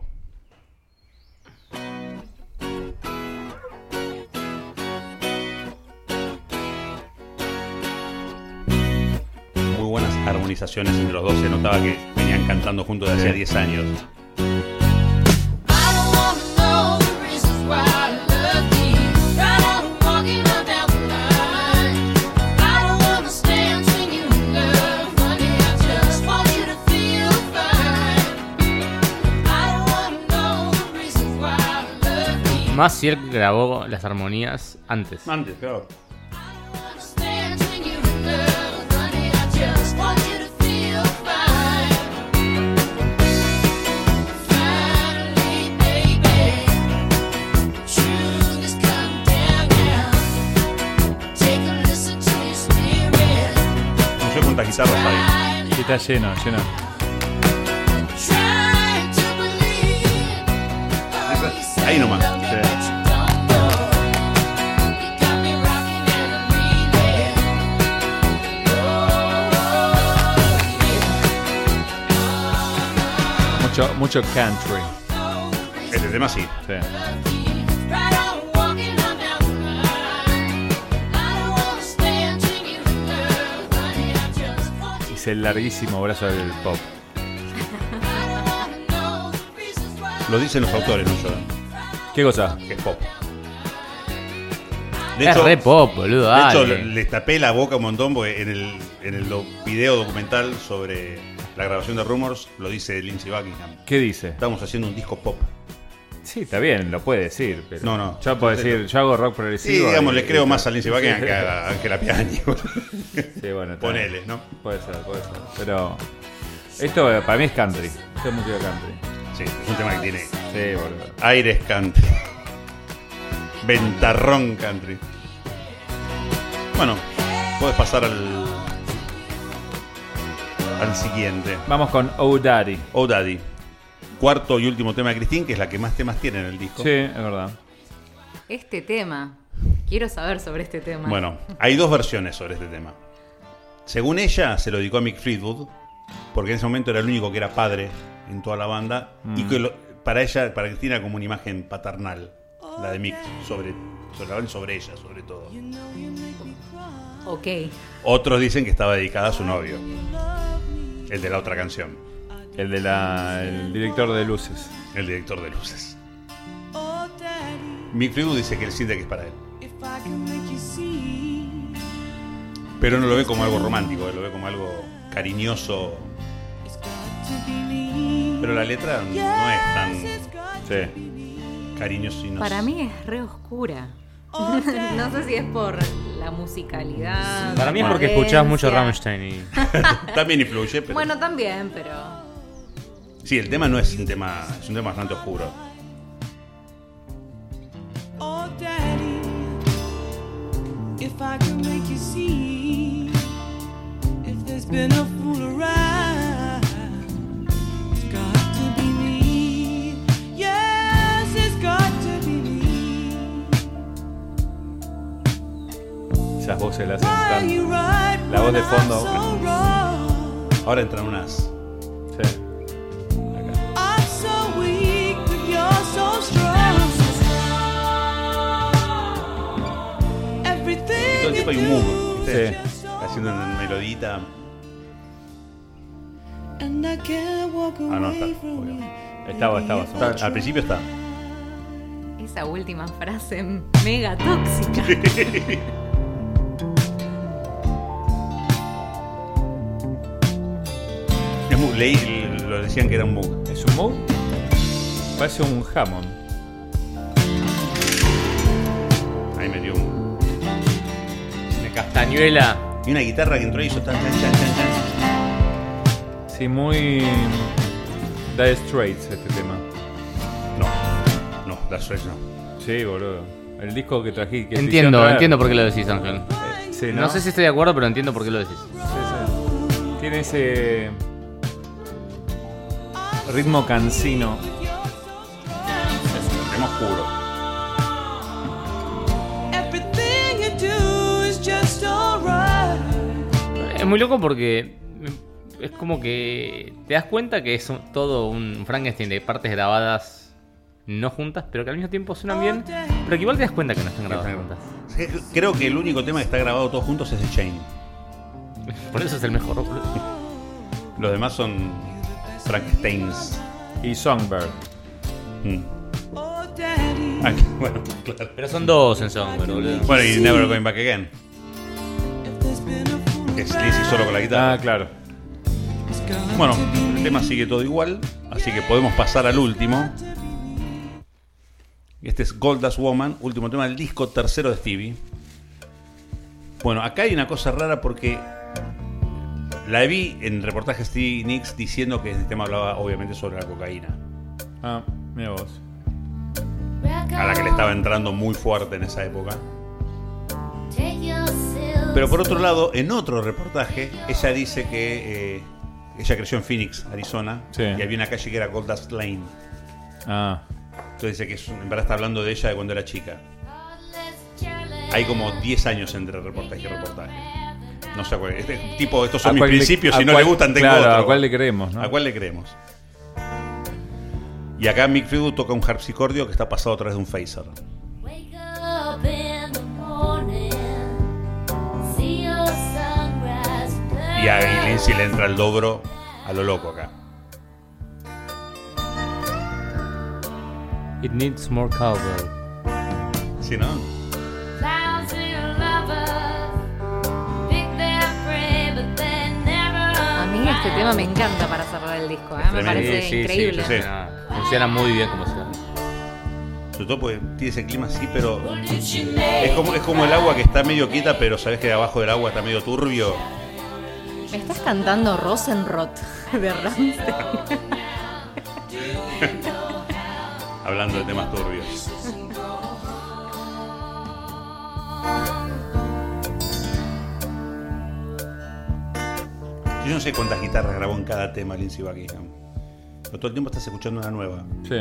Muy buenas armonizaciones entre los dos. Se notaba que venían cantando juntos desde hace 10 años. I don't wanna know the reasons why I love you. Right on walking on down the line. I don't wanna stand between you and love, honey. I just want you to feel fine. I don't wanna know the reasons why I love you. Más si él grabó las armonías antes. Antes, claro. I don't wanna stand between you and love, honey. I just want you to feel fine. Finally, baby, truth has come down now. Take a listen to your spirit. No sé cuántas guitarras hay. Sí, está lleno, lleno. Trying to believe. Ahí nomás. That you don't know. You got me rocking and I'm reeling. Mucho country. Este tema sí. Sí. Right on walking on down the line. I don't wanna stand between you and love, honey. I just want you. Es el larguísimo brazo del pop. I don't wanna know the reasons why. Lo dicen los autores, no yo. ¿Qué cosa? Que es pop. Es re pop, boludo. De hecho, dale. les tapé la boca un montón porque en el video documental sobre la grabación de Rumors lo dice Lindsey Buckingham. ¿Qué dice? Estamos haciendo un disco pop. Sí, está bien, lo puede decir. Pero No. Yo puedo decir, yo hago rock Sí, progresivo. digamos, y- le creo y- más a Lindsey Buckingham Sí. que a Angela Piani. Sí, bueno, está Ponele, bien. ¿no? Puede ser. Pero esto para mí es country. Esto es música country. Sí, es un tema que tiene Sí, boludo. aires country. Ventarrón country. Bueno, puedes pasar al siguiente. Vamos con Oh Daddy. Oh Daddy. Cuarto y último tema de Christine, que es la que más temas tiene en el disco. Sí, es verdad. Este tema. Quiero saber sobre este tema. Bueno, hay dos versiones sobre este tema. Según ella, se lo dedicó a Mick Fleetwood, porque en ese momento era el único que era padre en toda la banda, y que para ella, para Cristina, era como una imagen paternal, la de Mick, sobre ella, sobre todo. Ok. Otros dicen que estaba dedicada a su novio, el de la otra canción, El director de luces. el director de luces. Mick Fleetwood dice que él siente que es para él, pero no lo ve como algo romántico, lo ve como algo cariñoso. Pero la letra no es tan Sí. cariñosa y no Para mí es re oscura. No sé si es por la musicalidad. Para mí es la porque escuchás mucho cadencia. Rammstein y... también influye, pero Bueno, también, pero. sí, el tema no es un tema, es un tema bastante oscuro. Oh, Daddy, if I could make you see, if there's been a fool around, it's got to be me. Yes, it's got to be me. Esas voces las hacen tan... La voz de fondo. Ahora entran unas. Sí. I'm so weak, but you're so strong. Y todo Everything el tiempo hay you un mood, do ¿viste? Sí. is just so Haciendo una right. melodita. And I can't walk Ah, no, away está. from Obvio. you. Estaba. Está- al principio está. Esa última frase mega tóxica. Es Moog. Leí, lo decían que era un Moog. ¿Es un Moog? Parece un Hammond. Ahí metió un. Una castañuela. Y una guitarra que entró y hizo tan, chan, chan, chan, chan. Sí, muy... Dire Straits este tema. No, That's Right no. Sí, boludo. El disco que trají... Que Entiendo por qué lo decís, Ángel. Sí, No sé si estoy de acuerdo, pero entiendo por qué lo decís. Sí. Tiene ese... ritmo cansino. Es más oscuro. Everything you do is just alright. Es muy loco porque es como que te das cuenta que es todo un Frankenstein de partes grabadas no juntas, pero que al mismo tiempo suenan bien, pero que igual te das cuenta que no están grabadas juntas. Creo que el único tema que está grabado todos juntos es The Chain. Por eso es el mejor. boludo. Los demás son Frankensteins. Y Songbird. Mm. Oh, daddy. Ah, bueno, claro. Pero son dos en Songbird, boludo. Bueno, y Never Going Back Again. If there's been a fool Que es Lizzy solo con la guitarra. Ah, claro. it's got Bueno, to be el tema sigue todo igual, así que podemos pasar al último. Este es Gold Dust Woman, último tema del disco, tercero de Stevie. Bueno, acá hay una cosa rara porque la vi en reportaje Stevie Nicks diciendo que este tema hablaba obviamente sobre la cocaína, Ah, mira vos. a la que le estaba entrando muy fuerte en esa época. Pero por otro lado, en otro reportaje, ella dice que ella creció en Phoenix, Arizona, Sí. y había una calle que era Gold Dust Lane. Ah, Entonces dice que en verdad está hablando de ella de cuando era chica. Hay como 10 años entre reportaje y reportaje. No sé cuál. Estos son mis principios. Si no le gustan, tengo claro, otro. ¿a cuál le creemos, no? ¿A cuál le creemos? Y acá Mick Fleetwood toca un harpsicordio que está pasado a través de un phaser. Y a Lindsay le entra el dobro a lo loco acá. It needs more cowbell. ¿Sí, no? A mí este tema me encanta para cerrar el disco, ¿eh? Me Tremendo. parece increíble. sí. Funciona muy bien como suena. Sobre todo porque tiene ese clima así, pero es como el agua que está medio quieta, pero sabes que abajo del agua está medio turbio. Me estás cantando Rosenrot de Rammstein. Hablando de temas turbios. Yo no sé cuántas guitarras grabó en cada tema Lindsey Buckingham. Pero todo el tiempo estás escuchando una nueva. Sí.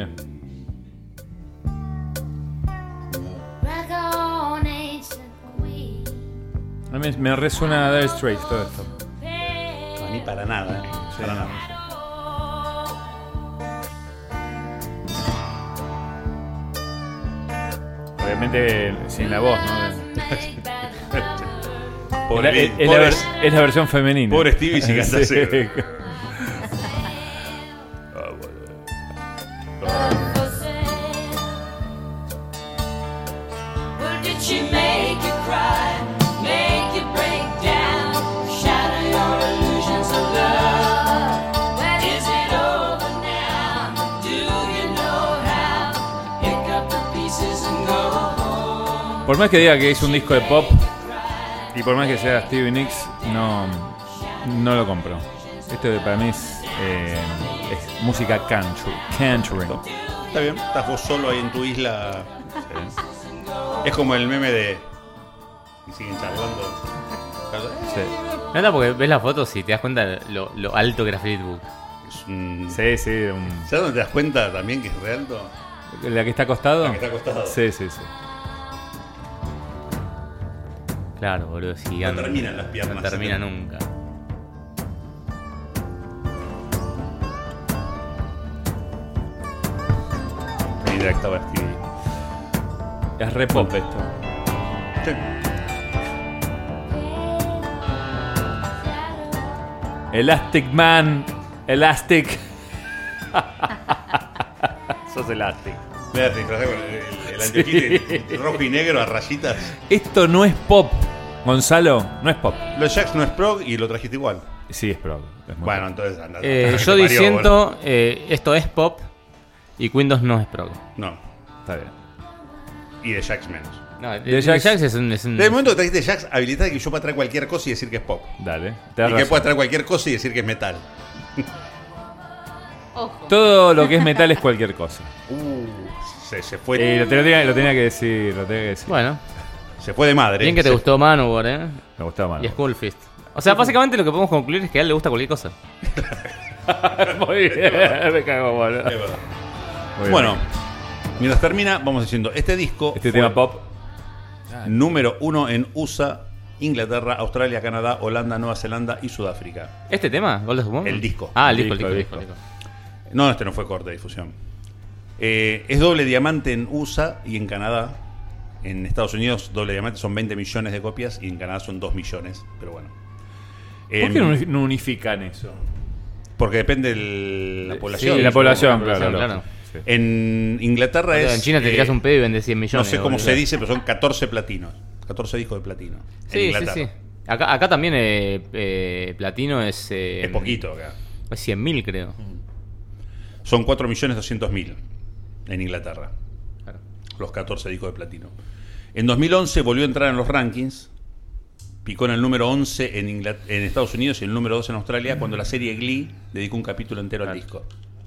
A mí me resuena Dire Straits todo esto. A mí para nada, ¿eh? Para nada. Obviamente sin la voz, ¿no? Pobre, Es la versión femenina. pobre Stevie si canta así. Did she make you cry, make you break down, shatter your illusions of love? Is it over now? Do you know how? Pick up the pieces and go home. Por más que diga que es un disco de pop y por más que sea Stevie Nicks, no lo compro. Esto para mí es música country. Está bien, estás vos solo ahí en tu isla. Sí. Es como el meme de. Y siguen charlando. Sí. No, porque ves las fotos y te das cuenta de lo alto que era Fleetwood. Es un... Sí. ¿Sabes dónde te das cuenta también que es re alto? ¿La que está acostado? La que está acostado. Sí. Claro, boludo, es gigante. No terminan las piernas. No termina nunca. En directo va Stevie. Es re pop esto. Sí. Elastic Man. Elastic. Sos Elastic. Mira, te disfrazás con el anteojito rojo y negro a rayitas. Esto no es pop, Gonzalo. No es pop. Los Jacks no es prog y lo trajiste igual. Sí, es prog. Es muy Bueno, pop. entonces anda. Yo diciendo, esto es pop y Windows no es prog. No. Está bien. Y de Jacks menos. No, The The Jax- Jax es un... Desde el momento que trajiste Jacks, habilita que yo pueda traer cualquier cosa y decir que es pop. Dale. Y Tenés que razón. pueda traer cualquier cosa y decir que es metal. Ojo. Todo lo que es metal es cualquier cosa. Se fue. Lo tenía que decir. Lo tenía que decir. Bueno, Se fue de madre. bien que te Se- gustó Manowar, Me gustaba más. y Skullfist. O sea, básicamente lo que podemos concluir es que a él le gusta cualquier cosa. Muy bien. Me cago, boludo. Es verdad. Muy bien. Bueno, mientras termina, vamos diciendo: este disco. Este fue tema pop. número 1 en USA, Inglaterra, Australia, Canadá, Holanda, Nueva Zelanda y Sudáfrica. ¿Este tema? ¿Gold of War? El disco. Ah, el El disco, el disco, disco, el el disco. No, este no fue corte de difusión. Es doble diamante en USA y en Canadá. En Estados Unidos, doble diamante son 20 millones de copias y en Canadá son 2 millones. Pero bueno. ¿Por qué no unifican eso? Porque depende de la población. Sí, la población, la claro. población, Sí. En Inglaterra es. En China te tiras un pedo y vendes 100 millones. No sé cómo boludo. se dice, pero son 14 platinos. 14 discos de platino. En Sí, sí, Inglaterra. sí. Acá también platino es... Es poquito acá. Es 100.000, creo. Son 4.200.000 en Inglaterra. Claro. Los 14 discos de platino. En 2011 volvió a entrar en los rankings. Picó en el número 11 en Estados Unidos y el número 2 en Australia cuando la serie Glee dedicó un capítulo entero al disco.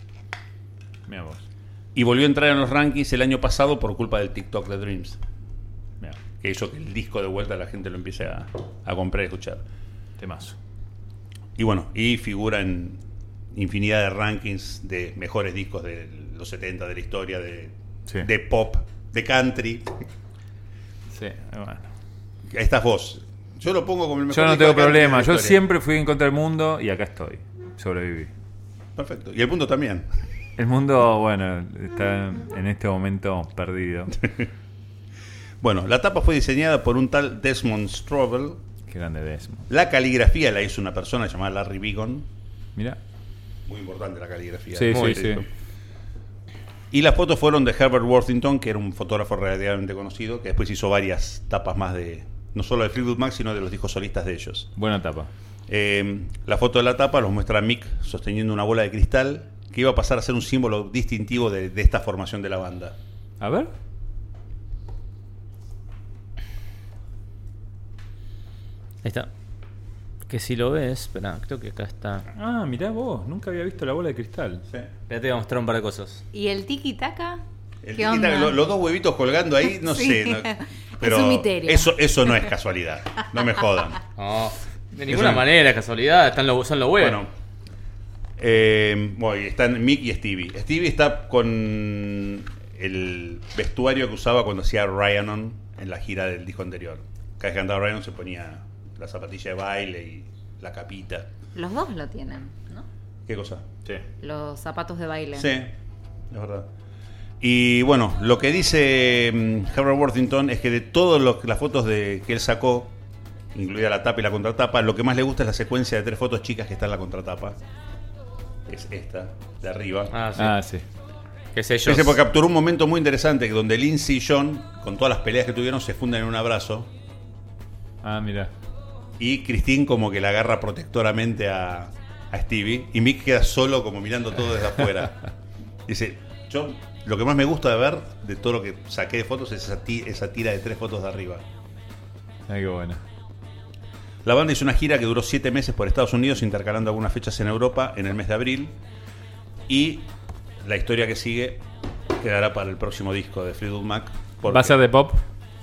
Mira vos. Y volvió a entrar en los rankings el año pasado por culpa del TikTok de Dreams. Mira. Que hizo que el disco de vuelta la gente lo empiece a comprar y escuchar. Temazo. Y bueno, y figura en infinidad de rankings de mejores discos de los 70 de la historia, Sí. de pop, de country. Sí, bueno. Ahí estás vos. Yo lo pongo como el mejor Yo no disco tengo de country problema. de la Yo historia. siempre fui en contra del mundo y acá estoy. Sobreviví. Perfecto. Y el punto también. El mundo, bueno, está en este momento perdido. Bueno, la tapa fue diseñada por un tal Desmond Strobel. Qué grande Desmond. La caligrafía la hizo una persona llamada Larry Bigon. Mira. Muy importante la caligrafía. Sí, Muy sí, listo. sí. Y las fotos fueron de Herbert Worthington, que era un fotógrafo relativamente conocido, que después hizo varias tapas más de, no solo de Fleetwood Mac, sino de los discos solistas de ellos. Buena tapa. La foto de la tapa los muestra Mick sosteniendo una bola de cristal que iba a pasar a ser un símbolo distintivo de esta formación de la banda. A ver. Ahí está. Que si lo ves, espera, creo que acá está. Ah, mirá vos. Nunca había visto la bola de cristal. Espérate, voy a mostrar un par de cosas. ¿Y el tiki-taka? El ¿Qué tiquita- onda? los dos huevitos colgando ahí, no Sí. sé. no- pero Es un misterio. Eso no es casualidad. No me jodan. No, de ninguna manera, casualidad, son los huevos. Bueno, bueno, y están Mick y Stevie. Stevie está con el vestuario que usaba cuando hacía Ryan en la gira del disco anterior. Cada vez que cantaba Ryan se ponía la zapatilla de baile y la capita. Los dos lo tienen, ¿no? ¿Qué cosa? Sí. Los zapatos de baile. Sí, es verdad. Y bueno, lo que dice Herbert Worthington es que de todas las fotos que él sacó, incluida la tapa y la contratapa, lo que más le gusta es la secuencia de 3 fotos chicas que está en la contratapa. Es esta, de arriba. Ah, sí. Ah, sí. Que es ellos. Dice, porque capturó un momento muy interesante donde Lindsay y John, con todas las peleas que tuvieron, se funden en un abrazo. Ah, mira. Y Christine como que la agarra protectoramente a Stevie. Y Mick queda solo como mirando todo desde afuera. Dice, yo lo que más me gusta de ver de todo lo que saqué de fotos es esa tira de 3 fotos de arriba. Ay, qué bueno. La banda hizo una gira que duró 7 meses por Estados Unidos, intercalando algunas fechas en Europa en el mes de abril. Y la historia que sigue quedará para el próximo disco de Fleetwood Mac. porque- ¿Va a ser de pop?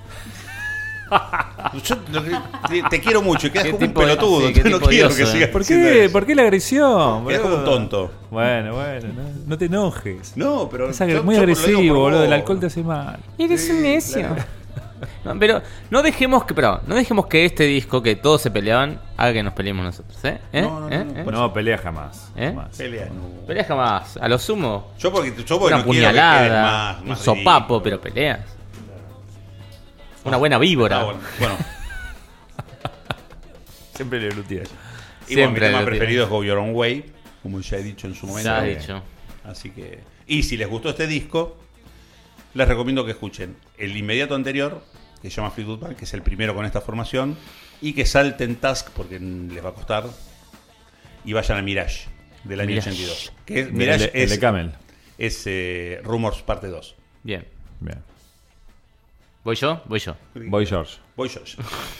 Yo te quiero mucho y quedas ¿Qué como un tipo de- pelotudo. sí, qué no tipo quiero de que oso, sigas ¿Por diciendo qué? eso. ¿Por qué la agresión? Quedas como un boludo? tonto. Bueno, no te enojes. No, pero Es yo- muy yo lo agresivo, digo por boludo. vos. El alcohol te hace mal. Eres un necio. No, pero no dejemos que este disco, que todos se peleaban, haga que nos peleemos nosotros, ¿eh? No. No, pelea jamás. ¿Eh? jamás. Pelea, no. Pelea jamás, a lo sumo. Yo porque Una no quiero que queden puñalada, más un sopapo, pero peleas. Una buena víbora. Bueno, Siempre le luthier. y bueno, mi Siempre tema lo preferido es Go Your Own Way, como ya he dicho en su momento. Ya has dicho. Así que, y si les gustó este disco, les recomiendo que escuchen el inmediato anterior, que se llama Fleetwood Mac, que es el primero con esta formación, y que salten Task, porque les va a costar, y vayan a Mirage, del año Mirage. 82. Que es, Mirage El de Camel. es Rumors parte 2. Bien. Bien. ¿Voy yo? Boy George. Voy yo.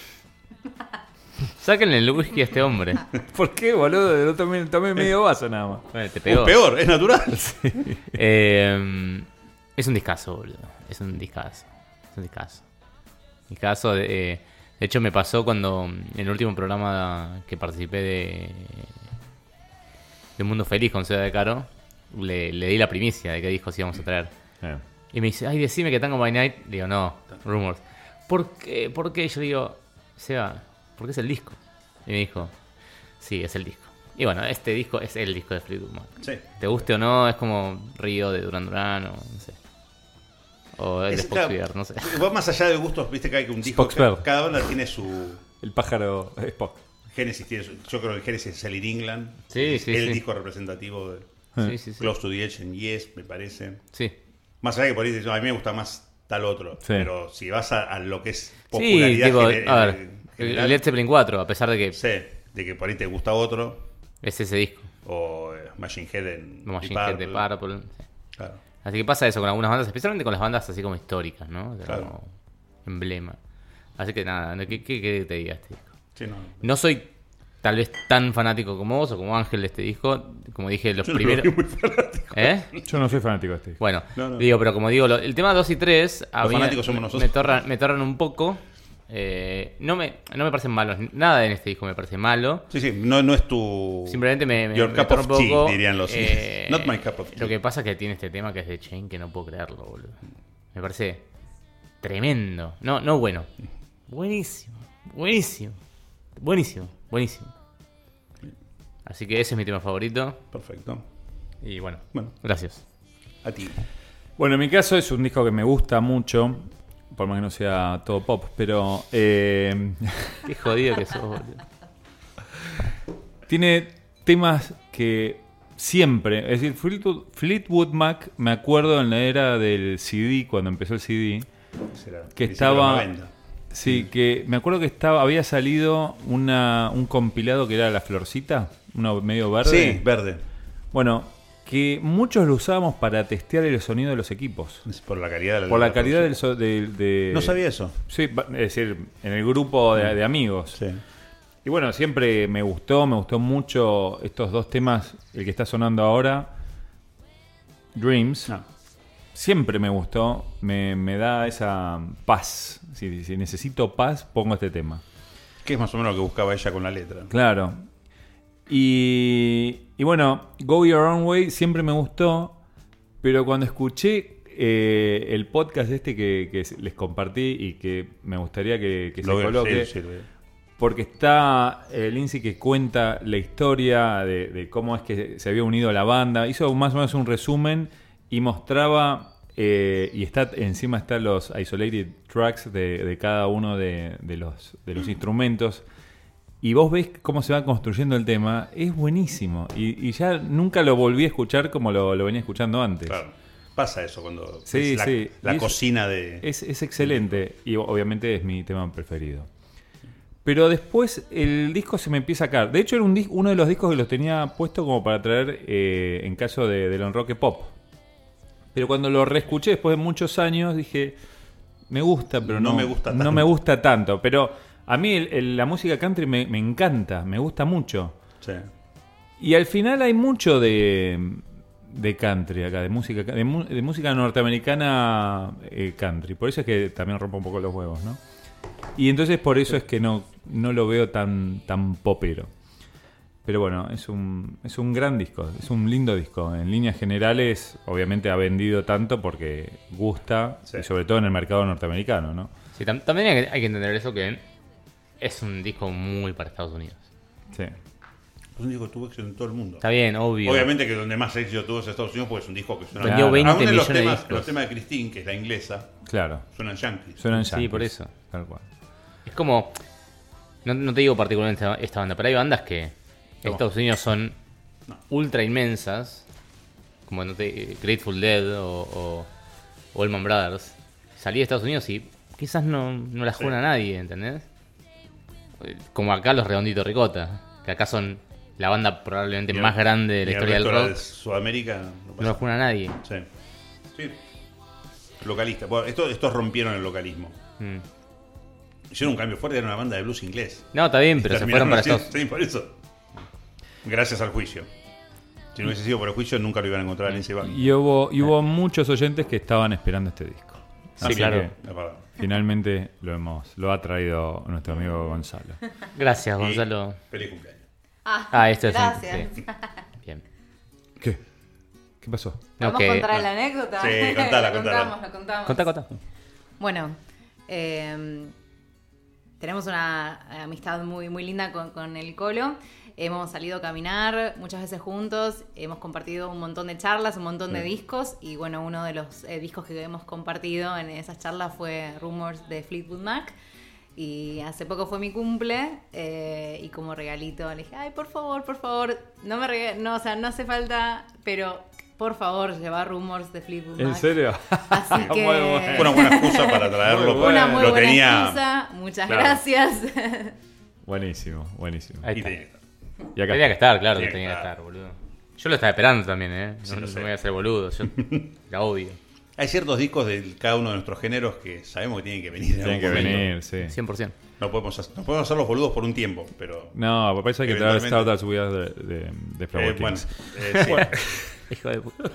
Sáquenle el whisky a este hombre. ¿Por qué, boludo? Yo tomé medio vaso nada más. Bueno, te pegó. Peor, es natural. Es un discazo, boludo. Es un discazo. Discazo de hecho, me pasó cuando en el último programa que participé de Mundo Feliz con Ciudad de Caro, le di la primicia de qué discos íbamos a traer. Y me dice, ay, decime que Tango by Night. Le digo, no, Rumors. ¿Por qué? Y yo digo, Seba, ¿por qué es el disco? Y me dijo, sí, es el disco. Y bueno, este disco es el disco de Fleetwood Mac. Sí. Te guste o no, es como Río de Duran Duran o no sé. O el de Spoxbear, no sé. Va más allá de gustos, viste que hay un disco. Spoxbear. Cada banda tiene su El pájaro Spock. Genesis. Yo creo que el Genesis es el In England. Sí, Es sí, el sí. disco representativo de Sí. Close to the Edge en Yes, me parece. Sí. Más allá que por ahí dices, "No, a mí me gusta más tal otro". Sí. Pero si vas a lo que es Sí, popularidad tipo, gener- a ver, general, el Led Zeppelin 4, a pesar de que sí, de que por ahí te gusta otro, es ese disco. o Machine Head en Machine Deep Head de Purple. Claro. Así que pasa eso con algunas bandas, especialmente con las bandas así como históricas, ¿no? O sea, Claro. como emblema. Así que nada, ¿qué te diga este disco? Sí, no. No soy tal vez tan fanático como vos o como Ángel de este disco. Como dije, los Yo no lo primeros... vi muy fanático. ¿Eh? Yo no soy fanático de este. Bueno, No. digo, pero como digo, el tema 2 y 3 a Los mí fanáticos somos me nosotros. me torran un poco. No me parecen malos. Nada en este disco me parece malo. Sí, no es tu... Simplemente me Your cup torra of un tea, poco. dirían los Not my cup of tea. Lo que pasa es que tiene este tema que es de Chain que no puedo creerlo, boludo. Me parece tremendo. No bueno. Buenísimo. Así que ese es mi tema favorito. Perfecto. Y bueno, Bueno. gracias. A ti. Bueno, en mi caso es un disco que me gusta mucho. Por más que no sea todo pop, pero Qué jodido que sos, boludo. tiene temas que siempre, es decir, Fleetwood Mac, me acuerdo en la era del CD, cuando empezó el CD, Será que principio estaba... de los 90. Sí, que me acuerdo que había salido un compilado que era La Florcita, uno medio verde. Sí, verde. Bueno, que muchos lo usábamos para testear el sonido de los equipos. Es por la calidad de la Por la la calidad producción. de... No sabía eso. Sí, es decir, en el grupo de amigos. Sí. Y bueno, siempre me gustó mucho estos dos temas, el que está sonando ahora, Dreams. No. Siempre me gustó, me da esa paz. Si necesito paz, pongo este tema. Que es más o menos lo que buscaba ella con la letra. Claro. Y bueno, Go Your Own Way siempre me gustó, pero cuando escuché el podcast este que les compartí y que me gustaría que se Lo veo, coloque, sí, lo veo. porque está Lindsay que cuenta la historia de cómo es que se había unido a la banda, hizo más o menos un resumen y mostraba, y encima están los isolated tracks de cada uno de los instrumentos. Y vos ves cómo se va construyendo el tema, es buenísimo. Y ya nunca lo volví a escuchar como lo venía escuchando antes. Claro. Pasa eso cuando Sí, es sí. la Y cocina de... Es excelente y obviamente es mi tema preferido. Pero después el disco se me empieza a caer. De hecho era uno de los discos que los tenía puesto como para traer en caso del enroque pop. Pero cuando lo reescuché después de muchos años dije, me gusta, pero No no me gusta no tanto. me gusta tanto. Pero a mí la música country me encanta, me gusta mucho. Sí. Y al final hay mucho de country acá, de música norteamericana country. Por eso es que también rompo un poco los huevos, ¿no? Y entonces por eso es que no lo veo tan popero. Pero bueno, es un gran disco, es un lindo disco. En líneas generales, obviamente ha vendido tanto porque gusta, Sí. y sobre todo en el mercado norteamericano, ¿no? Sí, también hay que entender eso, que es un disco muy para Estados Unidos. Sí. Es un disco que tuvo éxito en todo el mundo. Está bien, obvio. Obviamente que donde más éxito tuvo es Estados Unidos porque es un disco que suena... Vendió Claro. 20 Aún en millones de en discos. los temas de Christine, que es la inglesa, Claro. suenan yankees. Suenan Sí, yankees, por eso. Tal cual. Es como... No te digo particularmente esta banda, pero hay bandas que en Estados Unidos son ultra inmensas, como Grateful Dead o Allman Brothers. Salí de Estados Unidos y quizás no la juega nadie, ¿entendés? Como acá los Redonditos Ricota, que acá son la banda probablemente más grande de la historia del rock. De Sudamérica No lo juega nadie. Sí. Sí. Localista. Bueno, estos rompieron el localismo. Mm. Hicieron un cambio fuerte, era una banda de blues inglés. No, está bien, pero se fueron para Estados Sí, por eso. Gracias al juicio. Si no hubiese sido por el juicio, nunca lo iban a encontrar a Lindsey Buckingham. Y hubo muchos oyentes que estaban esperando este disco. Sí, Así claro. que Es verdad. finalmente lo ha traído nuestro amigo Gonzalo. Gracias, Y Gonzalo. feliz cumpleaños. Esto es Gracias. sí. Bien. ¿Qué? ¿Qué pasó? No, ¿Vamos a contar la anécdota? Sí, contala, Lo contala. contamos. Contá. Bueno, tenemos una amistad muy, muy linda con el Colo. Hemos salido a caminar muchas veces juntos, hemos compartido un montón de charlas, un montón de discos, y bueno, uno de los discos que hemos compartido en esas charlas fue Rumors de Fleetwood Mac. Y hace poco fue mi cumple, y como regalito le dije, ay, por favor, no no hace falta, pero por favor, lleva Rumors de Fleetwood Mac. ¿En serio? Así que... Muy bueno. Fue una buena excusa para traerlo. Muy porque Una muy lo buena tenía. excusa, muchas Claro. gracias. Buenísimo, buenísimo. Ahí Y está. tenía que estar. Y acá Tenía que estar, claro, Tenía que tenía que que estar. estar, boludo. Yo lo estaba esperando también, ¿eh? Sí, No lo sé. me voy a hacer boludo, yo la odio. Hay ciertos discos de cada uno de nuestros géneros que sabemos que tienen que venir. en tienen que algún momento. venir, sí. 100%. No podemos hacer los boludos por un tiempo, pero. No, por eso hay que traer Eventualmente. Stardust Subidas de Flower Bueno, Kings. sí. Hijo de puta.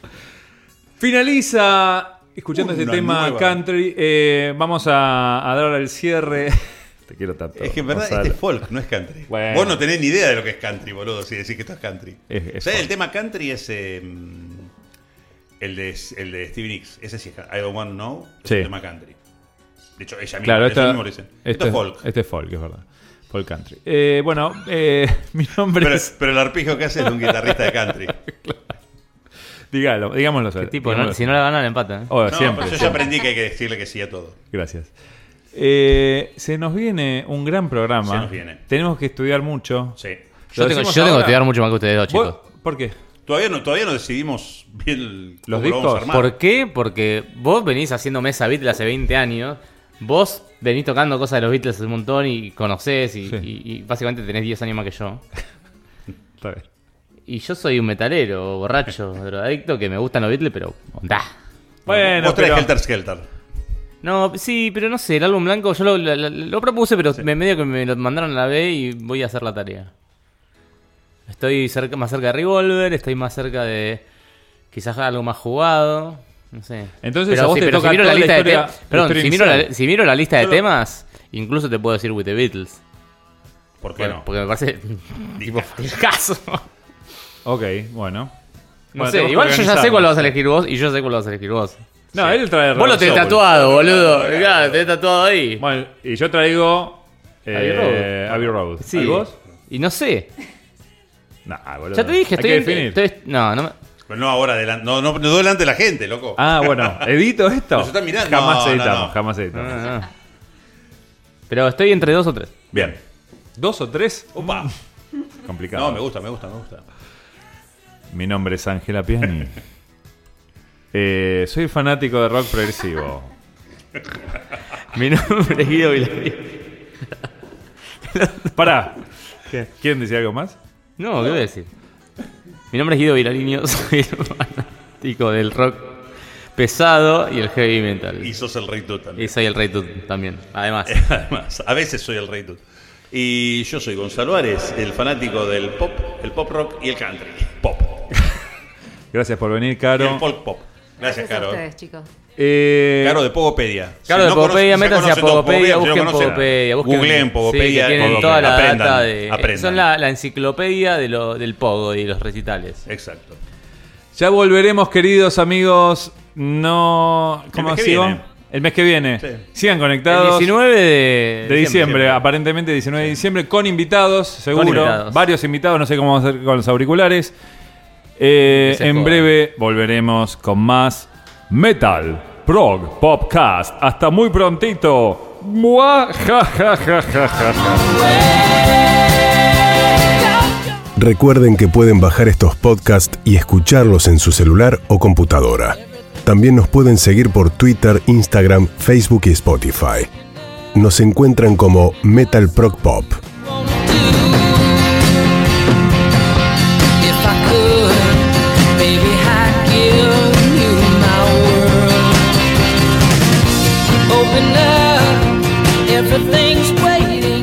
Finaliza escuchando este Una tema nueva. country. Vamos a dar el cierre. Te quiero tanto. Es que en verdad Gonzalo. este es folk, no es country. Bueno. Vos no tenés ni idea de lo que es country, boludo, si decís que esto es country. Es ¿Sabés? folk. El tema country es el de Stevie Nicks. Ese sí es I Don't Want to Know. Es Sí. un tema country. De hecho, ella misma, Claro, ellos mismos lo dicen. Esto es folk. Este es folk, es verdad. Folk country. Bueno, mi nombre Pero, es. pero el arpegio que hace es de un guitarrista de country. Digámoslo. ¿Qué tipo? digámoslo. Si no la gana, la empata. ¿eh? Oh, No, siempre. pero yo ya aprendí que hay que decirle que sí a todo. Gracias. Se nos viene un gran programa. Se nos viene. Tenemos que estudiar mucho. Sí. Yo tengo que estudiar mucho más que ustedes dos, ¿Vos- chicos. ¿Por qué? Todavía no decidimos bien ¿Los cómo lo vamos a discos? armar. ¿Por qué? Porque vos venís haciendo Mesa Beatles hace 20 años. Vos venís tocando cosas de los Beatles hace un montón y conocés y, Sí. y básicamente tenés 10 años más que yo. Está bien. Y yo soy un metalero, borracho, drogadicto, que me gustan los Beatles, pero... ¡da! Bueno, Vos traes pero- Helter Skelter. No, sí, pero no sé, el álbum blanco yo lo propuse, pero medio que me lo mandaron a la B y voy a hacer la tarea. Estoy más cerca de Revolver, estoy más cerca de quizás algo más jugado, no sé. Entonces, a vos te toca si miro la toda la lista historia- de perdón, la si historia miro, inicial. si miro la lista de Solo- temas, incluso te puedo decir With the Beatles. ¿Por qué no? Porque me parece tipo caso. Ok, bueno. No Bueno, sé, tenemos que igual yo ya sé cuál vas a organizarnos. elegir vos y yo sé cuál vas a elegir vos. No, él trae Vos lo tenés Soul. tatuado, boludo. Claro, tenés tatuado ahí. Bueno, y yo traigo Abbey Road. Abbey Road. Sí. ¿Y vos? Y no sé. Nah, boludo. Ya te dije, Hay que estoy definir. no me... Pero no ahora, no delante de la gente, loco. Ah, bueno, ¿edito esto? Nos están mirando. Jamás No, no, editamos, no. jamás editamos. no, no. Pero estoy entre 2 o 3. Bien. ¿2 o 3? Opa. Complicado. No, me gusta. Mi nombre es Ángela Piani. Soy fanático de rock progresivo. Mi nombre es Guido Vilarín. Pará. ¿Quieren decir algo más? No, ¿qué voy a decir? Mi nombre es Guido Vilariño, soy el fanático del rock pesado y el heavy metal. Y sos el rey Tut también. Y soy el Rey Tut también, además. Además, a veces soy el rey Tut. Y yo soy Gonzalo Ares, el fanático del pop, el pop rock y el country. Pop. Gracias por venir, Y Caro. el folk pop. Gracias, a Caro. ustedes, chicos. Caro de Pogopedia. Claro, de Pogopedia, métanse a Pogopedia, busquen Pogopedia. Pogopedia. Googleen Pogopedia. Sí, que tienen toda la data de... aprendan. Son la enciclopedia del Pogo y los recitales. Exacto. Ya volveremos, queridos amigos. No. ¿Cómo mes que sigo? viene. El mes que viene. Sí. Sigan El conectados. 19 de Diciembre, aparentemente 19 de diciembre, con invitados, seguro. Con invitados. Varios invitados, no sé cómo vamos a hacer con los auriculares. se En jodan. breve volveremos con más Metal Prog Popcast. Hasta muy prontito. Mua, ja, ja, ja, ja, ja, ja. Recuerden que pueden bajar estos podcasts y escucharlos en su celular o computadora. También nos pueden seguir por Twitter, Instagram, Facebook y Spotify. Nos encuentran como Metal Prog Pop. If I could, baby, I'd give you my world. Open up, everything's waiting.